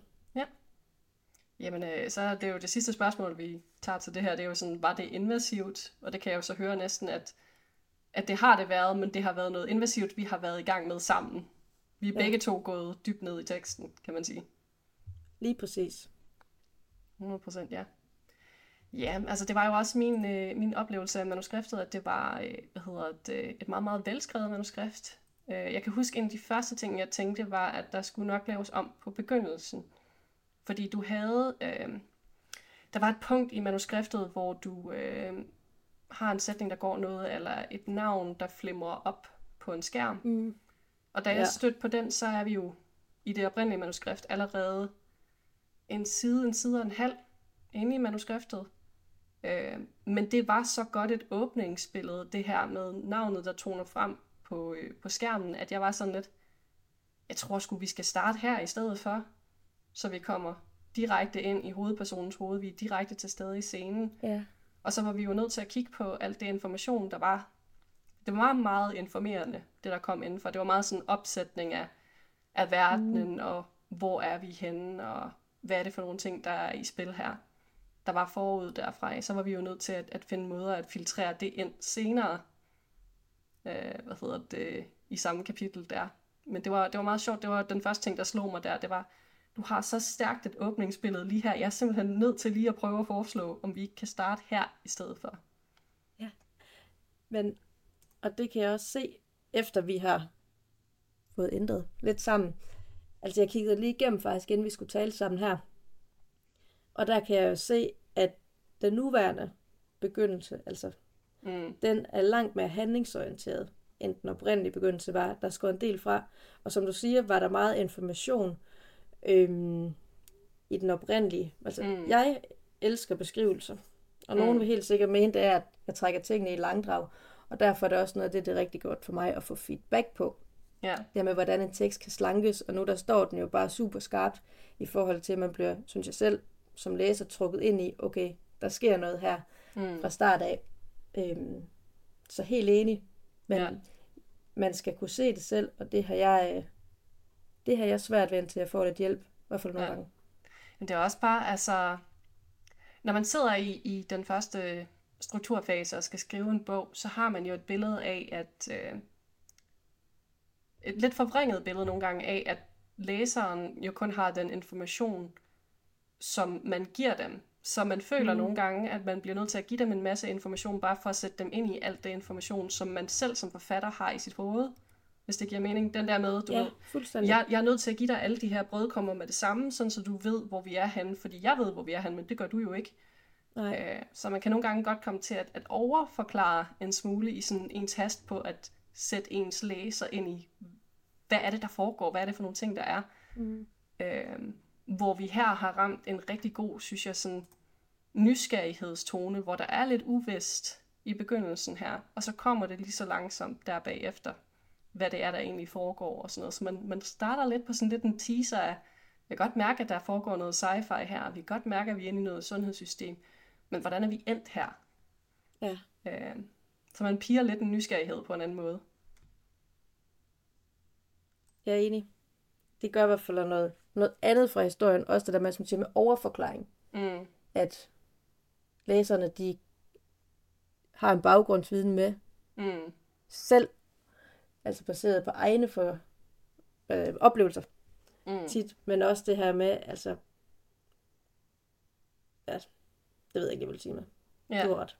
Jamen, øh, så er det jo det sidste spørgsmål, vi tager til det her, det er jo sådan, var det invasivt? Og det kan jeg jo så høre næsten, at, at det har det været, men det har været noget invasivt, vi har været i gang med sammen. Vi er Ja. begge to gået dybt ned i teksten, kan man sige. Lige præcis. hundrede procent, ja. Ja, altså det var jo også min, øh, min oplevelse af manuskriptet, at det var øh, hvad hedder det, et meget, meget velskrevet manuskript. Øh, jeg kan huske, en af de første ting, jeg tænkte, var, at der skulle nok laves om på begyndelsen. Fordi du havde... Øh, der var et punkt i manuskriptet, hvor du øh, har en sætning, der går noget, eller et navn, der flimrer op på en skærm. Mm. Og da jeg Ja. stødte på den, så er vi jo i det oprindelige manuskript allerede en side, en side og en halv inde i manuskriptet. Øh, men det var så godt et åbningsbillede, det her med navnet, der toner frem på, øh, på skærmen, at jeg var sådan lidt, jeg tror sgu, vi skal starte her i stedet for, så vi kommer direkte ind i hovedpersonens hoved, vi er direkte til stede i scenen. Ja. Og så var vi jo nødt til at kigge på alt det information, der var. Det var meget, meget informerende, det der kom indenfor. Det var meget sådan en opsætning af, af verdenen, mm. og hvor er vi henne, og hvad er det for nogle ting, der er i spil her. Der var forud derfra. Så var vi jo nødt til at, at finde måder at filtrere det ind senere. Øh, hvad hedder det? I samme kapitel der. men det var, det var meget sjovt. Det var den første ting, der slog mig der. Det var, du har så stærkt et åbningsbillede lige her. Jeg er simpelthen nødt til lige at prøve at foreslå, om vi ikke kan starte her i stedet for. Ja, men, og det kan jeg også se, efter vi har fået ændret lidt sammen. Altså jeg kiggede lige igennem faktisk, inden vi skulle tale sammen her. Og der kan jeg jo se, at den nuværende begyndelse, altså mm. den er langt mere handlingsorienteret, end den oprindelige begyndelse var. Der skulle en del fra. Og som du siger, var der meget information øhm, i den oprindelige. Altså mm. jeg elsker beskrivelser. Og mm. nogen vil helt sikkert mene, det er, at jeg trækker tingene i langdrag. Og derfor er det også noget af det, det er rigtig godt for mig at få feedback på. Ja. Det med, hvordan en tekst kan slankes. Og nu der står den jo bare super skarpt i forhold til, at man bliver, synes jeg selv, som læser trukket ind i, okay, der sker noget her mm. fra start af. Øhm, så helt enig. Men ja. Man skal kunne se det selv, og det har jeg, det har jeg svært ved til at få lidt hjælp. I hvert fald nogle ja. gange. Men det er også bare, altså, når man sidder i, i den første strukturfase og skal skrive en bog, så har man jo et billede af, at øh, et lidt forvrænget billede nogle gange af, at læseren jo kun har den information, som man giver dem. Så man føler mm. nogle gange, at man bliver nødt til at give dem en masse information, bare for at sætte dem ind i alt det information, som man selv som forfatter har i sit hoved. Hvis det giver mening. Den der med, du ja, ved, jeg, jeg er nødt til at give dig alle de her brødkrummer med det samme, sådan så du ved, hvor vi er henne. Fordi jeg ved, hvor vi er henne, men det gør du jo ikke. Øh, så man kan nogle gange godt komme til at, at overforklare en smule i sådan ens hast på at sætte ens læser ind i, hvad er det, der foregår? Hvad er det for nogle ting, der er? Mm. Øh, hvor vi her har ramt en rigtig god, synes jeg, sådan nysgerrighedstone, hvor der er lidt uvist i begyndelsen her, og så kommer det lige så langsomt der bagefter, hvad det er, der egentlig foregår og sådan noget. Så man, man starter lidt på sådan lidt en teaser af, jeg kan godt mærke, at der foregår noget sci-fi her, og vi kan godt mærke, at vi er inde i noget sundhedssystem, men hvordan er vi endt her? Ja. Øh, så man piger lidt en nysgerrighed på en anden måde. Jeg er enig. Det gør i hvert fald noget, noget andet fra historien, også det der med, som siger, med overforklaring. Mm. At læserne, de har en baggrundsviden med mm. selv, altså baseret på egne for, øh, oplevelser mm. tit, men også det her med, altså, ja, det ved jeg ikke, jeg vil sige med. Ja. Du har ret.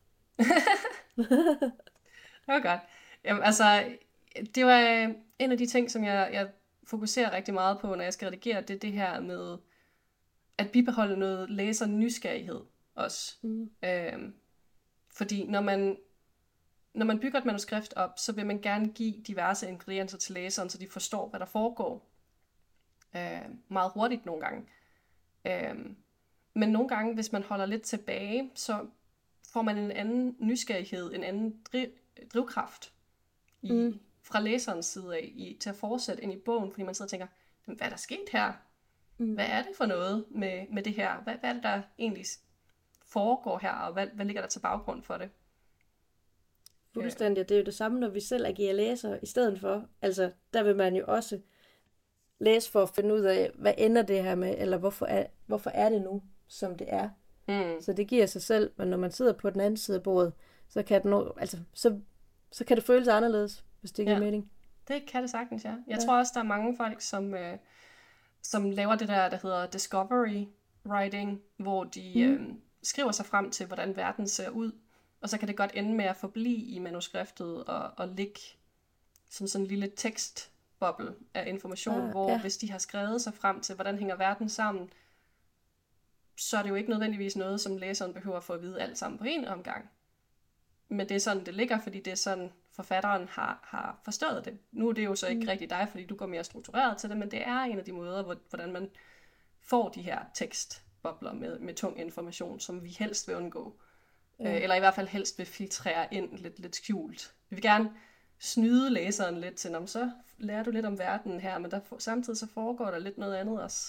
Det var godt. Jamen, altså, det var en af de ting, som jeg, jeg fokuserer rigtig meget på, når jeg skal redigere, det er det her med at bibeholde noget læser nysgerrighed også. Mm. Øhm, fordi når man, når man bygger et manuskript op, så vil man gerne give diverse ingredienser til læseren, så de forstår, hvad der foregår. Øh, meget hurtigt nogle gange. Øh, men nogle gange, hvis man holder lidt tilbage, så får man en anden nysgerrighed, en anden driv, drivkraft i, mm. fra læserens side af, i, til at fortsætte ind i bogen, fordi man sidder og tænker, hvad er der sket her? Mm. Hvad er det for noget med, med det her? Hvad, hvad er det, der egentlig foregår her, og hvad, hvad ligger der til baggrund for det? Fuldstændig. Det er jo det samme, når vi selv agerer læser i stedet for. Altså, der vil man jo også læse for at finde ud af, hvad ender det her med, eller hvorfor er, hvorfor er det nu, som det er. Mm. Så det giver sig selv, men når man sidder på den anden side af bordet, så kan det, nå, altså, så, så kan det føles anderledes, hvis det giver ja. mening. Det kan det sagtens, ja. Jeg ja. tror også, der er mange folk, som, øh, som laver det der, der hedder discovery writing, hvor de mm. øh, skriver sig frem til, hvordan verden ser ud, og så kan det godt ende med at forblive i manuskriptet og, og ligge som sådan en lille tekstboble af information, ah, hvor ja. hvis de har skrevet sig frem til, hvordan hænger verden sammen, så er det jo ikke nødvendigvis noget, som læseren behøver at få at vide alt sammen på en omgang. Men det er sådan, det ligger, fordi det er sådan, forfatteren har, har forstået det. Nu er det jo så ikke mm. rigtig dig, fordi du går mere struktureret til det, men det er en af de måder, hvor, hvordan man får de her tekstbobler med, med tung information, som vi helst vil undgå. Ja. Eller i hvert fald helst vil filtrere ind lidt, lidt skjult. Vi vil gerne snyde læseren lidt til, om så lærer du lidt om verdenen her, men der, samtidig så foregår der lidt noget andet også.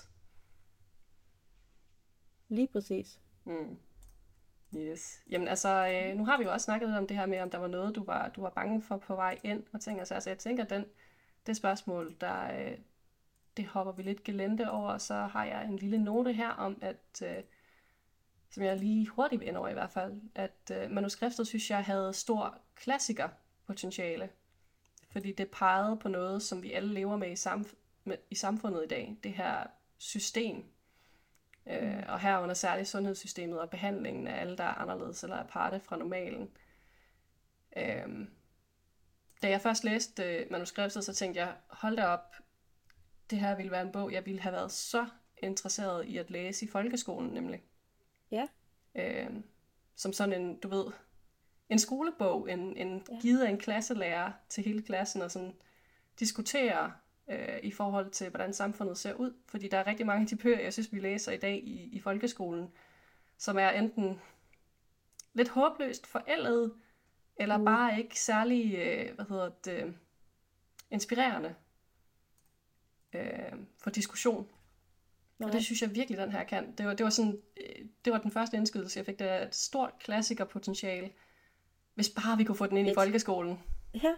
Lige præcis. Mm. Yes. Jamen altså, øh, nu har vi jo også snakket lidt om det her med, om der var noget, du var, du var bange for på vej ind, og tænker så, altså jeg tænker, den, det spørgsmål, der, øh, det hopper vi lidt gelente over, og så har jeg en lille note her om, at øh, som jeg lige hurtigt vil ind over i hvert fald, at øh, manuskriptet, synes jeg, havde stor klassikerpotentiale. fordi det pegede på noget, som vi alle lever med i, samf- med, i samfundet i dag. Det her system. Øh, og herunder særligt sundhedssystemet og behandlingen af alle, der er anderledes eller aparte fra normalen. Øh, da jeg først læste øh, manuskriptet, så tænkte jeg, hold da op, det her ville være en bog, jeg ville have været så interesseret i at læse i folkeskolen, nemlig. Ja. Øh, som sådan en, du ved, en skolebog, en, en Ja. givet af en klasselærer til hele klassen, og sådan diskutere øh, i forhold til, hvordan samfundet ser ud. Fordi der er rigtig mange af de bøger, jeg synes, vi læser i dag i, i folkeskolen, som er enten lidt håbløst forældet, eller Mm. bare ikke særlig, øh, hvad hedder det, inspirerende øh, for diskussion. Nej. Og det synes jeg virkelig, den her kan. Det var, det var, sådan, øh, det var den første indskydelse, jeg fik. Det er et stort klassikerpotentiale, hvis bare vi kunne få den ind i Fedt. folkeskolen. Ja,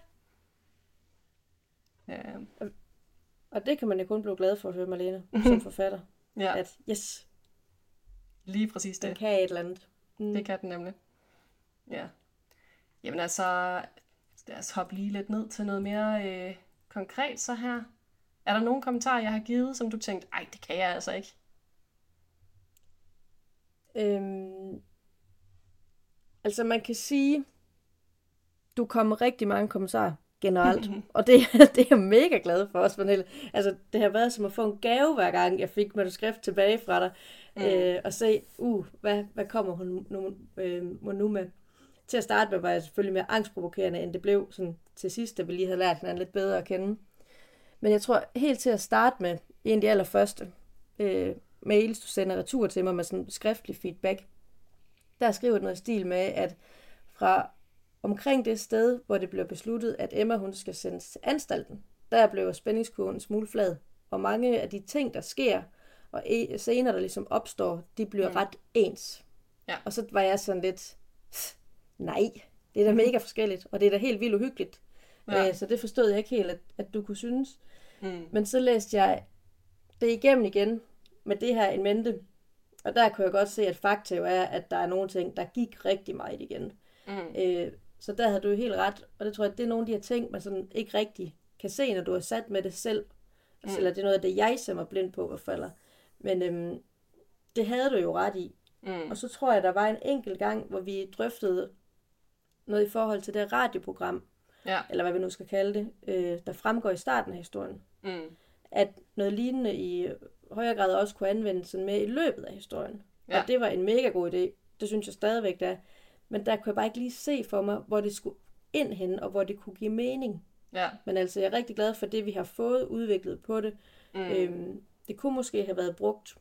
Ja, og det kan man jo kun blive glad for at høre, Malene, som forfatter. ja, At yes, lige præcis den det. kan et eller andet. Mm. Det kan den nemlig. Ja. Jamen altså, lad os hoppe lige lidt ned til noget mere øh, konkret så her. Er der nogle kommentarer, jeg har givet, som du tænkte, ej, det kan jeg altså ikke? Øhm, altså man kan sige, du kommer rigtig mange kommentarer generelt, og det, det er jeg mega glad for også, Pernille. Altså det har været som at få en gave hver gang, jeg fik manuskript tilbage fra dig, mm. øh, og se, uh, hvad, hvad kommer hun nu, øh, nu med. Til at starte med var jeg selvfølgelig mere angstprovokerende, end det blev sådan til sidst, da vi lige havde lært hinanden lidt bedre at kende. Men jeg tror helt til at starte med, en af de allerførste øh, mails, du sender retur til mig med sådan skriftlig feedback, der skriver noget i stil med, at fra omkring det sted, hvor det blev besluttet, at Emma hun skal sendes til anstalten, der blev spændingskurven en smule flad, og mange af de ting, der sker, og scener, der ligesom opstår, de bliver mm. ret ens. Ja. Og så var jeg sådan lidt, nej, det er da mega forskelligt, og det er da helt vildt uhyggeligt. Ja. Øh, så det forstod jeg ikke helt, at, at du kunne synes. Mm. Men så læste jeg det igennem igen, med det her in mente, og der kunne jeg godt se, at fakta jo er, at der er nogle ting, der gik rigtig meget igen. Mm. Øh, så der havde du jo helt ret, og det tror jeg, at det er nogle af de her ting, man sådan ikke rigtig kan se, når du er sat med det selv. Altså, mm. eller det er noget af det, jeg ser mig blind på, hvad falder. Men øhm, det havde du jo ret i. Mm. Og så tror jeg, der var en enkelt gang, hvor vi drøftede noget i forhold til det radioprogram, ja. Eller hvad vi nu skal kalde det, øh, der fremgår i starten af historien. Mm. At noget lignende i højere grad også kunne anvendes sådan med i løbet af historien. Ja. Og det var en mega god idé. Det synes jeg stadigvæk, der. Men der kunne jeg bare ikke lige se for mig, hvor det skulle ind hen, og hvor det kunne give mening. Ja. Men altså, jeg er rigtig glad for det, vi har fået udviklet på det. Mm. Øhm, det kunne måske have været brugt,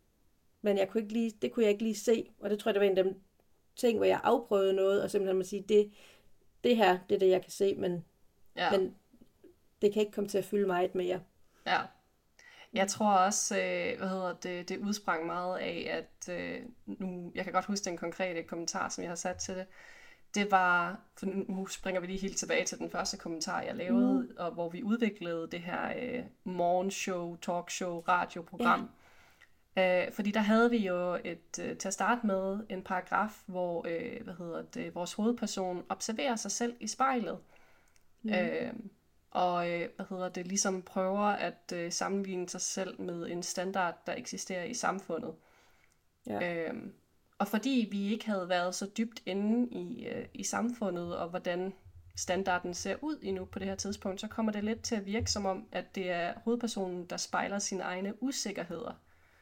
men jeg kunne ikke lige, det kunne jeg ikke lige se. Og det tror jeg, det var en af de ting, hvor jeg afprøvede noget, og simpelthen må sige, det, det her, det er det, jeg kan se, men, ja. men det kan ikke komme til at fylde meget mere. Ja. Jeg tror også, øh, hvad hedder det, det udsprang meget af, at øh, nu, jeg kan godt huske den konkrete kommentar, som jeg har sat til det. Det var, for nu springer vi lige helt tilbage til den første kommentar, jeg lavede, mm. og hvor vi udviklede det her øh, morgenshow, talkshow, radioprogram. Ja. Øh, fordi der havde vi jo et, øh, til at starte med en paragraf, hvor øh, hvad hedder det, vores hovedperson observerer sig selv i spejlet. Mm. Øh, og øh, hvad hedder det, ligesom prøver at øh, sammenligne sig selv med en standard, der eksisterer i samfundet. Ja. Øh, og fordi vi ikke havde været så dybt inde i, øh, i samfundet, og hvordan standarden ser ud endnu på det her tidspunkt, så kommer det lidt til at virke som om, at det er hovedpersonen, der spejler sine egne usikkerheder,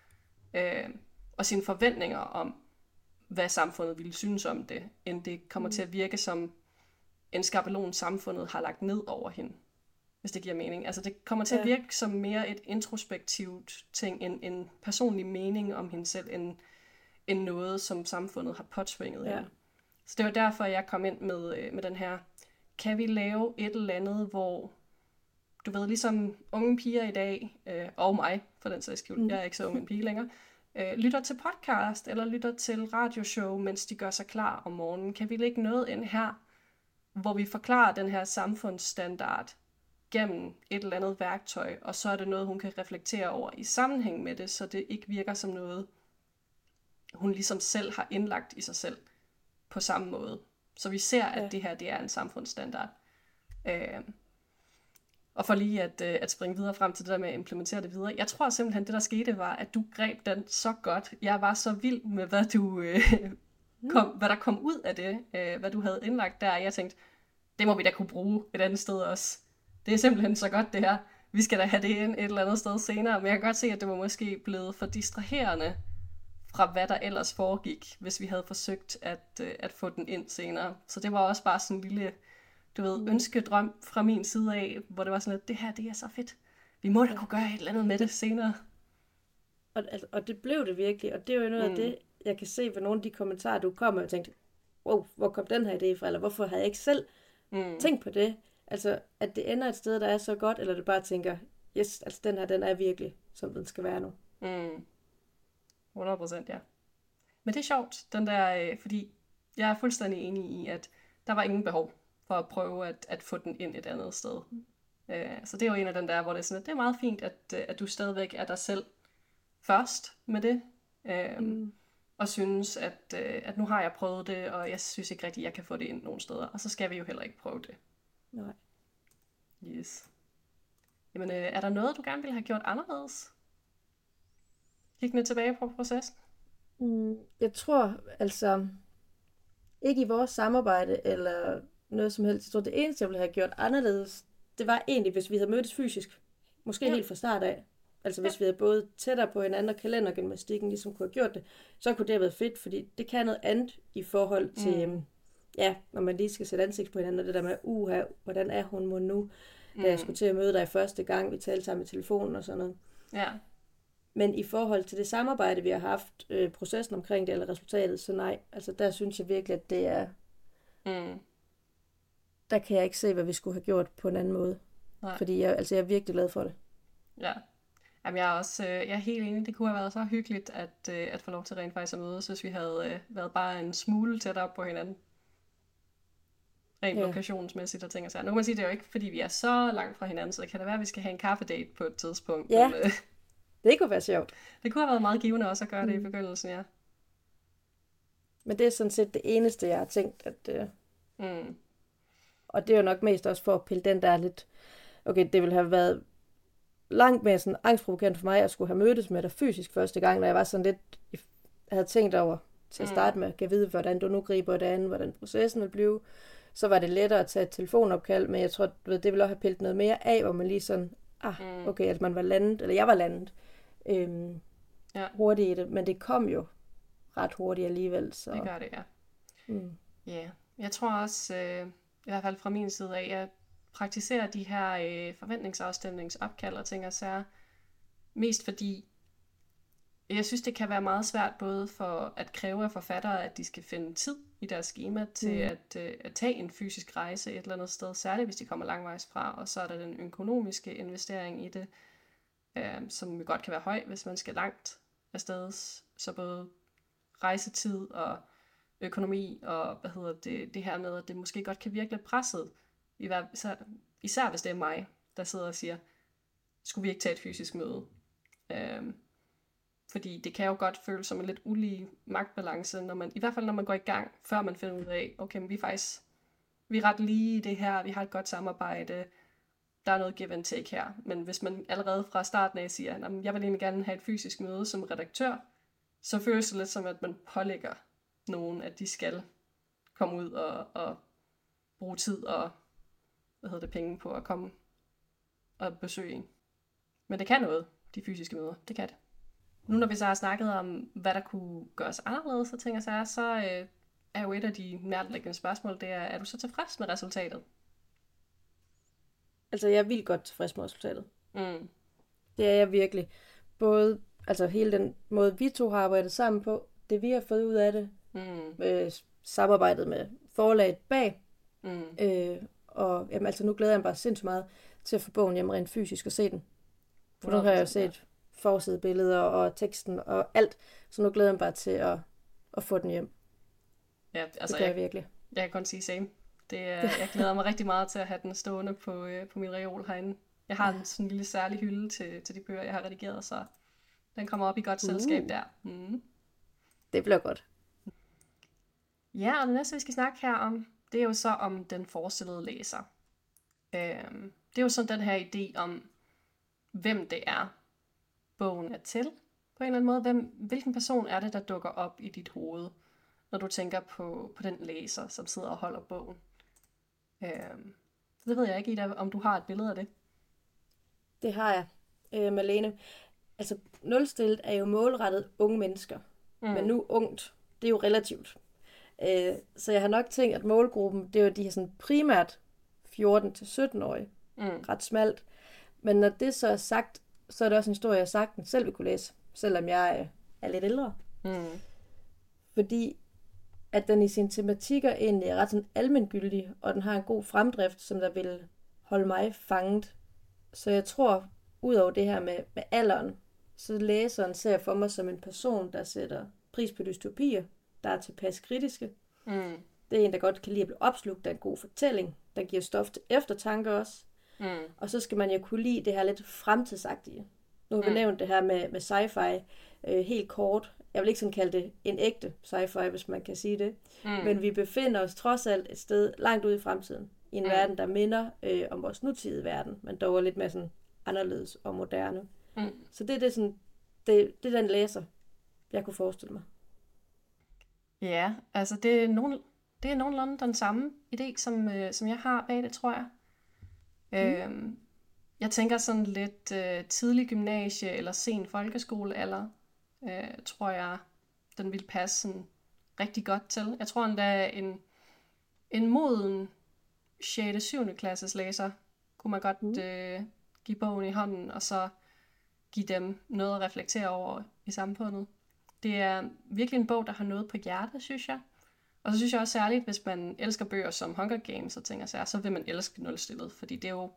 øh, og sine forventninger om, hvad samfundet ville synes om det, end det kommer mm. til at virke som en skabelon, samfundet har lagt ned over hende. Hvis det giver mening. Altså det kommer til ja. at virke som mere et introspektivt ting, en, en personlig mening om hende selv, end, end noget, som samfundet har påtvinget ja. hende. Så det var derfor, jeg kom ind med, med den her, kan vi lave et eller andet, hvor, du ved, ligesom unge piger i dag, øh, og mig, for den sags skyld, mm. jeg er ikke så unge en pige længere, øh, lytter til podcast, eller lytter til radioshow, mens de gør sig klar om morgenen. Kan vi lægge noget ind her, hvor vi forklarer den her samfundsstandard, gennem et eller andet værktøj, og så er det noget, hun kan reflektere over i sammenhæng med det, så det ikke virker som noget, hun ligesom selv har indlagt i sig selv på samme måde. Så vi ser, at ja. det her det er en samfundsstandard. Øh, Og for lige at, øh, at springe videre frem til det der med at implementere det videre. Jeg tror simpelthen, det der skete var, at du greb den så godt. Jeg var så vild med, hvad, du, øh, kom, hvad der kom ud af det. Øh, hvad du havde indlagt der. Jeg tænkte, det må vi da kunne bruge et andet sted også. Det er simpelthen så godt det her. Vi skal da have det ind et eller andet sted senere. Men jeg kan godt se, at det var måske blevet for distraherende fra hvad der ellers foregik, hvis vi havde forsøgt at, øh, at få den ind senere. Så det var også bare sådan en lille, du ved, ønskedrøm fra min side af, hvor det var sådan, at det her, det er så fedt. Vi må da kunne gøre et eller andet med det senere. Og, altså, og det blev det virkelig, og det er jo noget mm. af det, jeg kan se ved nogle af de kommentarer, du kommer og tænkte, wow, hvor kom den her idé fra, eller hvorfor havde jeg ikke selv mm. tænkt på det? Altså, at det ender et sted, der er så godt, eller du bare tænker, yes, altså den her, den er virkelig, som den skal være nu. Mm. hundrede procent, ja. Men det er sjovt, den der, øh, fordi jeg er fuldstændig enig i, at der var ingen behov for at prøve at, at få den ind et andet sted. Øh, så det er jo en af den der, hvor det er sådan, at det er meget fint, at, at du stadigvæk er dig selv først med det, øh, mm. og synes, at, øh, at nu har jeg prøvet det, og jeg synes ikke rigtigt, at jeg kan få det ind nogen steder, og så skal vi jo heller ikke prøve det. Nej. Yes. Jamen, øh, er der noget, du gerne ville have gjort anderledes? Kiggende tilbage på processen? Mm, jeg tror, altså, ikke i vores samarbejde, eller noget som helst. Jeg tror, det eneste, jeg ville have gjort anderledes, det var egentlig, hvis vi havde mødtes fysisk. Måske ja. helt fra start af. Altså, hvis ja. vi havde både tættere på hinanden, og kalendergymnastikken ligesom kunne have gjort det, så kunne det have været fedt, fordi det kan noget andet i forhold til, mm. ja, når man lige skal sætte ansigt på hinanden, og det der med, uha, hvordan er hun mon nu, mm. da jeg skulle til at møde dig første gang, vi talte sammen i telefonen og sådan noget. Ja. Men i forhold til det samarbejde, vi har haft, øh, processen omkring det, eller resultatet, så nej, altså der synes jeg virkelig, at det er, mm. der kan jeg ikke se, hvad vi skulle have gjort på en anden måde. Nej. Fordi jeg, altså, jeg er virkelig glad for det. Ja. Jamen, jeg er også øh, jeg er helt enig. Det kunne have været så hyggeligt, at, øh, at få lov til rent faktisk at mødes, hvis vi havde øh, været bare en smule tættere på hinanden. Rent ja. lokationsmæssigt og ting og sager. Nu kan man sige, det er jo ikke, fordi vi er så langt fra hinanden, så det kan da være, at vi skal have en kaffedate på et tidspunkt. Ja, men, øh, det kunne være sjovt. Det kunne have været meget givende også at gøre mm. det i begyndelsen, ja. Men det er sådan set det eneste, jeg har tænkt, at... Øh... Mm. Og det er jo nok mest også for at pille den der lidt... Okay, det ville have været langt mere sådan angstprovokerende for mig, at skulle have mødtes med dig fysisk første gang, når jeg var sådan lidt... Jeg havde tænkt over til at starte med, kan vide, hvordan du nu griber det an, hvordan processen vil blive. Så var det lettere at tage et telefonopkald, men jeg tror, du ved, det ville også have pillet noget mere af, hvor man lige sådan... Ah, okay, at man var landet, eller jeg var landet øhm, ja. hurtigt i det, men det kom jo ret hurtigt alligevel. Så. Det gør det, ja. Mm. Yeah. Jeg tror også, øh, i hvert fald fra min side af, at praktisere de her øh, forventningsafstemningsopkald og ting og sager, mest fordi jeg synes, det kan være meget svært både for at kræve af forfattere, at de skal finde tid i deres schema til mm. at, øh, at tage en fysisk rejse et eller andet sted, særligt hvis de kommer langvejs fra, og så er der den økonomiske investering i det, øh, som jo godt kan være høj, hvis man skal langt afsted, så både rejsetid og økonomi, og hvad hedder det, det her med, at det måske godt kan virke lidt presset, især, især hvis det er mig, der sidder og siger, skulle vi ikke tage et fysisk møde? Øh, Fordi det kan jo godt føles som en lidt ulige magtbalance, når man, i hvert fald når man går i gang, før man finder ud af, okay, men vi er faktisk, vi er ret lige i det her, vi har et godt samarbejde, der er noget give and take her. Men hvis man allerede fra starten af siger, at jeg vil egentlig gerne have et fysisk møde som redaktør, så føles det lidt som, at man pålægger nogen, at de skal komme ud og, og bruge tid og hvad hedder det, penge på at komme og besøge en. Men det kan noget, de fysiske møder, det kan det. Nu når vi så har snakket om, hvad der kunne gøres anderledes, så tænker jeg, så øh, er jo et af de nærliggende spørgsmål, det er, er du så tilfreds med resultatet? Altså, jeg er vildt godt tilfreds med resultatet. Mm. Det er jeg virkelig. Både, altså hele den måde, vi to har arbejdet sammen på, det vi har fået ud af det, mm. øh, samarbejdet med forlaget bag, mm. øh, og jamen, altså nu glæder jeg mig bare sindssygt meget til at få bogen hjem rent fysisk og se den. For nu har jeg jo set forsidebilleder og teksten og alt, så nu glæder jeg mig bare til at, at få den hjem. Ja, altså det kan jeg, jeg virkelig. Jeg kan kun sige same. Det, jeg glæder mig rigtig meget til at have den stående på, øh, på min reol herinde. Jeg har en sådan en lille særlig hylde til, til de bøger, jeg har redigeret, så den kommer op i godt selskab uh. der. Mm. Det bliver godt. Ja, og det næste, vi skal snakke her om, det er jo så om den forestillede læser. Øhm, det er jo sådan den her idé om, hvem det er, bogen er til. På en eller anden måde, hvem, hvilken person er det, der dukker op i dit hoved, når du tænker på, på den læser, som sidder og holder bogen. Øhm, det ved jeg ikke, Ida, om du har et billede af det. Det har jeg, øh, Malene. Altså, nulstillet er jo målrettet unge mennesker. Mm. Men nu ungt, det er jo relativt. Øh, så jeg har nok tænkt, at målgruppen, det er jo de her sådan primært fjorten til sytten-årige. Mm. Ret smalt. Men når det så er sagt, så er det også en historie, jeg sagtens selv vil kunne læse, selvom jeg er lidt ældre. Mm. Fordi at den i sine tematikker egentlig er ret sådan almengyldig, og den har en god fremdrift, som der vil holde mig fanget. Så jeg tror, ud over det her med, med alderen, så læseren ser for mig som en person, der sætter pris på dystopier, der er tilpas kritiske. Mm. Det er en, der godt kan lide at blive opslugt af en god fortælling, der giver stof til eftertanke også. Mm. Og så skal man jo kunne lide det her lidt fremtidsagtige. Nu har vi mm. nævnt det her med, med sci-fi øh, helt kort. Jeg vil ikke sådan kalde det en ægte sci-fi, hvis man kan sige det. Mm. Men vi befinder os trods alt et sted langt ude i fremtiden. I en mm. verden, der minder øh, om vores nutidige verden, men dog er lidt mere sådan anderledes og moderne. Mm. Så det er, det, sådan, det, det er den læser, jeg kunne forestille mig. Ja, altså det er, nogen, det er nogenlunde den samme idé, som, øh, som jeg har bag det, tror jeg. Mm. Øhm, jeg tænker sådan lidt øh, tidlig gymnasie eller sen folkeskolealder, øh, tror jeg, den vil passe sådan rigtig godt til. Jeg tror endda en, en moden sjette syvende klasses læser, kunne man godt mm. øh, give bogen i hånden, og så give dem noget at reflektere over i samfundet. Det er virkelig en bog, der har noget på hjertet, synes jeg. Og så synes jeg også særligt, hvis man elsker bøger som Hunger Games og ting og sager, så vil man elske Nulstillet, fordi det er jo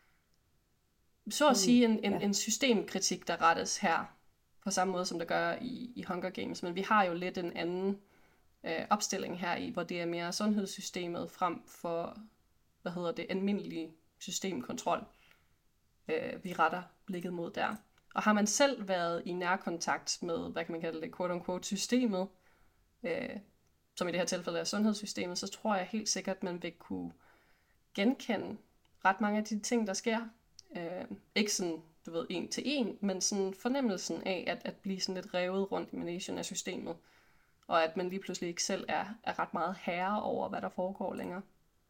så at sige en, en, en systemkritik, der rettes her, på samme måde som der gør i, i Hunger Games. Men vi har jo lidt en anden øh, opstilling her i, hvor det er mere sundhedssystemet frem for, hvad hedder det, almindelig systemkontrol, øh, vi retter blikket mod der. Og har man selv været i nærkontakt med, hvad kan man kalde det, quote-unquote systemet, øh, som i det her tilfælde er sundhedssystemet, så tror jeg helt sikkert, at man vil kunne genkende ret mange af de ting, der sker. Øh, ikke sådan, du ved, en til en, men sådan fornemmelsen af at, at blive sådan lidt revet rundt i managen af systemet. Og at man lige pludselig ikke selv er, er ret meget herre over, hvad der foregår længere.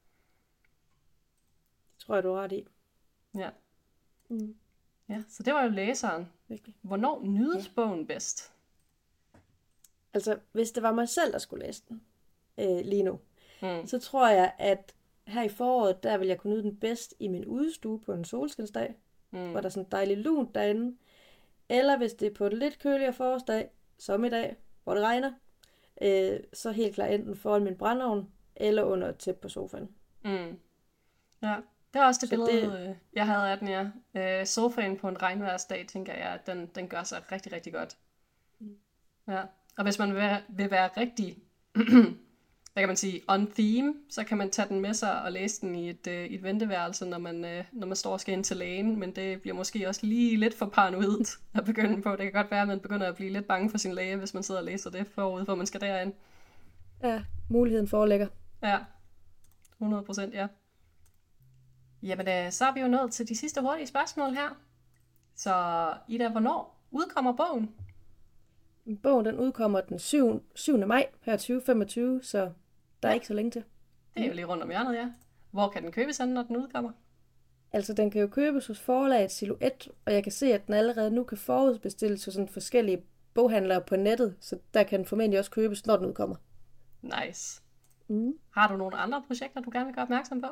Det tror jeg, du har ret i. Ja. Mm. Ja, så det var jo læseren. Virkelig. Hvornår nydes ja. bogen bedst? Altså, hvis det var mig selv, der skulle læse den øh, lige nu, mm. så tror jeg, at her i foråret, der vil jeg kunne nyde den bedst i min udestue på en solskinsdag, mm. hvor der er sådan dejligt lunt derinde. Eller hvis det er på en lidt køligere forårsdag, som i dag, hvor det regner, øh, så helt klart enten foran min brændeovn, eller under et tæppe på sofaen. Mm. Ja, det er også det så billede, det... jeg havde af den, ja. Øh, sofaen på en regnværsdag, tænker jeg, at den, den gør sig rigtig, rigtig godt. Mm. Ja, og hvis man vil være, vil være rigtig... hvad kan man sige, on theme, så kan man tage den med sig og læse den i et, øh, et venteværelse, når man, øh, når man står og skal ind til lægen, men det bliver måske også lige lidt for paranoidt at begynde på. Det kan godt være, at man begynder at blive lidt bange for sin læge, hvis man sidder og læser det forud, hvor man skal derind. Ja, muligheden foreligger. Ja, hundrede procent, ja. Jamen, øh, så er vi jo nået til de sidste hurtige spørgsmål her. Så Ida, hvornår udkommer bogen? Bogen den udkommer den syvende maj her tyve femogtyve, så der er ja. ikke så længe til. Det er jo lige rundt om hjørnet, ja. Hvor kan den købes hen, når den udkommer? Altså, den kan jo købes hos forlaget Silhouette, og jeg kan se, at den allerede nu kan forudbestilles hos sådan forskellige boghandlere på nettet, så der kan den formentlig også købes, når den udkommer. Nice. Mm. Har du nogle andre projekter, du gerne vil gøre opmærksom på?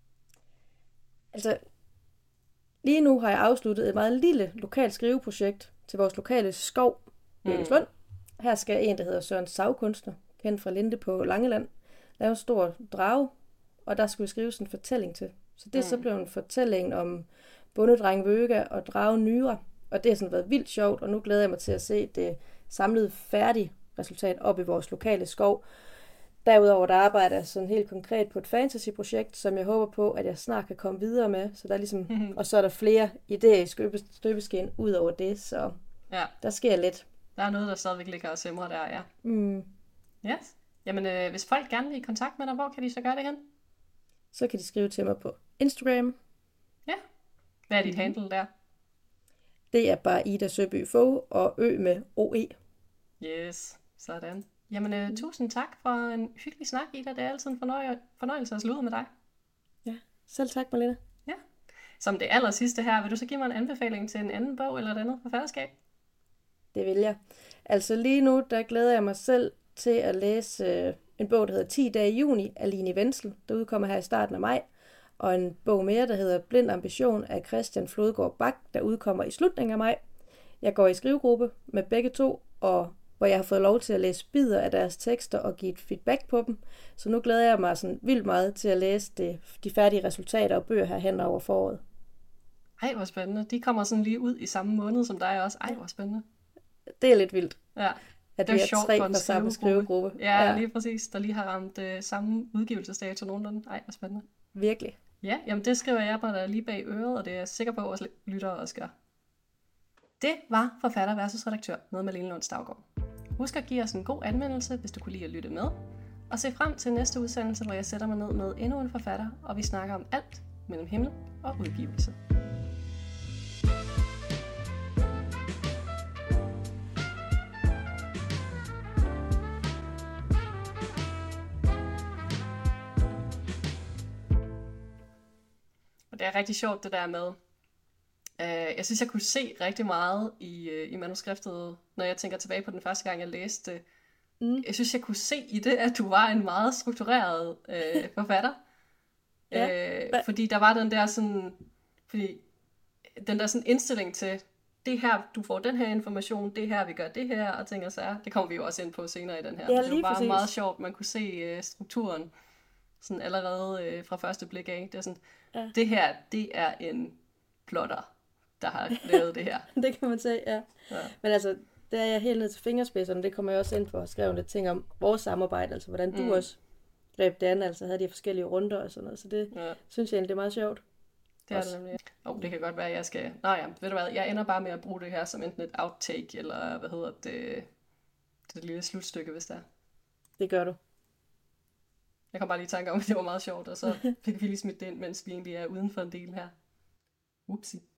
Altså, lige nu har jeg afsluttet et meget lille lokalt skriveprojekt til vores lokale skov, Birkeslund. Mm. Her skal en, der hedder Søren Sagkunstner, kendt fra Linde på Langeland, lave en stor drage, og der skulle skrives en fortælling til. Så det er mm. så blevet en fortælling om bondedreng Vøga og dragen Nyra, og det har sådan været vildt sjovt, og nu glæder jeg mig til at se det samlede færdige resultat op i vores lokale skov. Derudover der arbejder jeg sådan helt konkret på et fantasyprojekt, som jeg håber på, at jeg snart kan komme videre med, så der er ligesom, mm-hmm. og så er der flere idéer i støbeskeen ud over det, så ja. Der sker lidt. Der er noget, der stadigvæk ligger og simrer der, ja. Mm. Yes. Jamen, øh, hvis folk gerne vil i kontakt med dig, hvor kan de så gøre det hen? Så kan de skrive til mig på Instagram. Ja. Hvad er dit handle der? Det er bare Ida Søby Fogh og Ø med O E. Yes, sådan. Jamen, øh, tusind tak for en hyggelig snak, Ida. Det er altid en fornøj- fornøjelse at slutte med dig. Ja, selv tak, Malene. Ja. Som det aller sidste her, vil du så give mig en anbefaling til en anden bog eller et andet forfatterskab? Det vil jeg. Altså lige nu, der glæder jeg mig selv til at læse øh, en bog, der hedder ti dage i juni af Line Wenzel, der udkommer her i starten af maj. Og en bog mere, der hedder Blind Ambition af Christian Flodgaard Bak, der udkommer i slutningen af maj. Jeg går i skrivegruppe med begge to, og hvor jeg har fået lov til at læse bidder af deres tekster og give et feedback på dem. Så nu glæder jeg mig sådan vildt meget til at læse det, de færdige resultater og bøger her hen over foråret. Ej, hvor spændende. De kommer sådan lige ud i samme måned som dig også. Ej, hvor spændende. Det er lidt vildt. Ja. At det er vi er sjovt tre for en fra samme skrivegruppe. Ja, ja, lige præcis. Der lige har ramt øh, samme udgivelsesdato nogenlunde. Ej, hvor spændende. Virkelig. Ja, jamen det skriver jeg bare lige bag øret, og det er jeg sikker på, at lyttere også gør. Det var Forfatter versus Redaktør med Malene Lunds Daugaard. Husk at give os en god anmeldelse, hvis du kunne lide at lytte med. Og se frem til næste udsendelse, hvor jeg sætter mig ned med endnu en forfatter, og vi snakker om alt mellem himmel og udgivelse. Og det er rigtig sjovt det der med, Uh, jeg synes, jeg kunne se rigtig meget i, uh, i manuskriptet, når jeg tænker tilbage på den første gang, jeg læste det. Mm. Jeg synes, jeg kunne se i det, at du var en meget struktureret uh, forfatter. ja. uh, fordi der var den der sådan, fordi den der sådan indstilling til, det her, du får den her information, det her, vi gør det her, og ting og sager. Det kommer vi jo også ind på senere i den her. Ja, det var bare præcis. meget sjovt, man kunne se uh, strukturen sådan allerede uh, fra første blik af. Det er sådan, ja. Det her, det er en plotter, der har lavet det her. Det kan man sige, ja. ja. Men altså, det er jeg helt ned til fingerspidserne, det kommer jeg også ind på at skrive lidt ting om vores samarbejde, altså hvordan du mm. også greb det an, altså havde de forskellige runder og sådan noget, så det ja. synes jeg egentlig, det er meget sjovt. Det er det nemlig. Oh, det kan godt være, at jeg skal... Nå ja, ved du hvad, jeg ender bare med at bruge det her som enten et outtake, eller hvad hedder det, det lille slutstykke, hvis det er. Det gør du. Jeg kom bare lige i tanke om, at det var meget sjovt, og så fik vi lige smidt det ind, mens vi egentlig er uden for en del her. Upsi.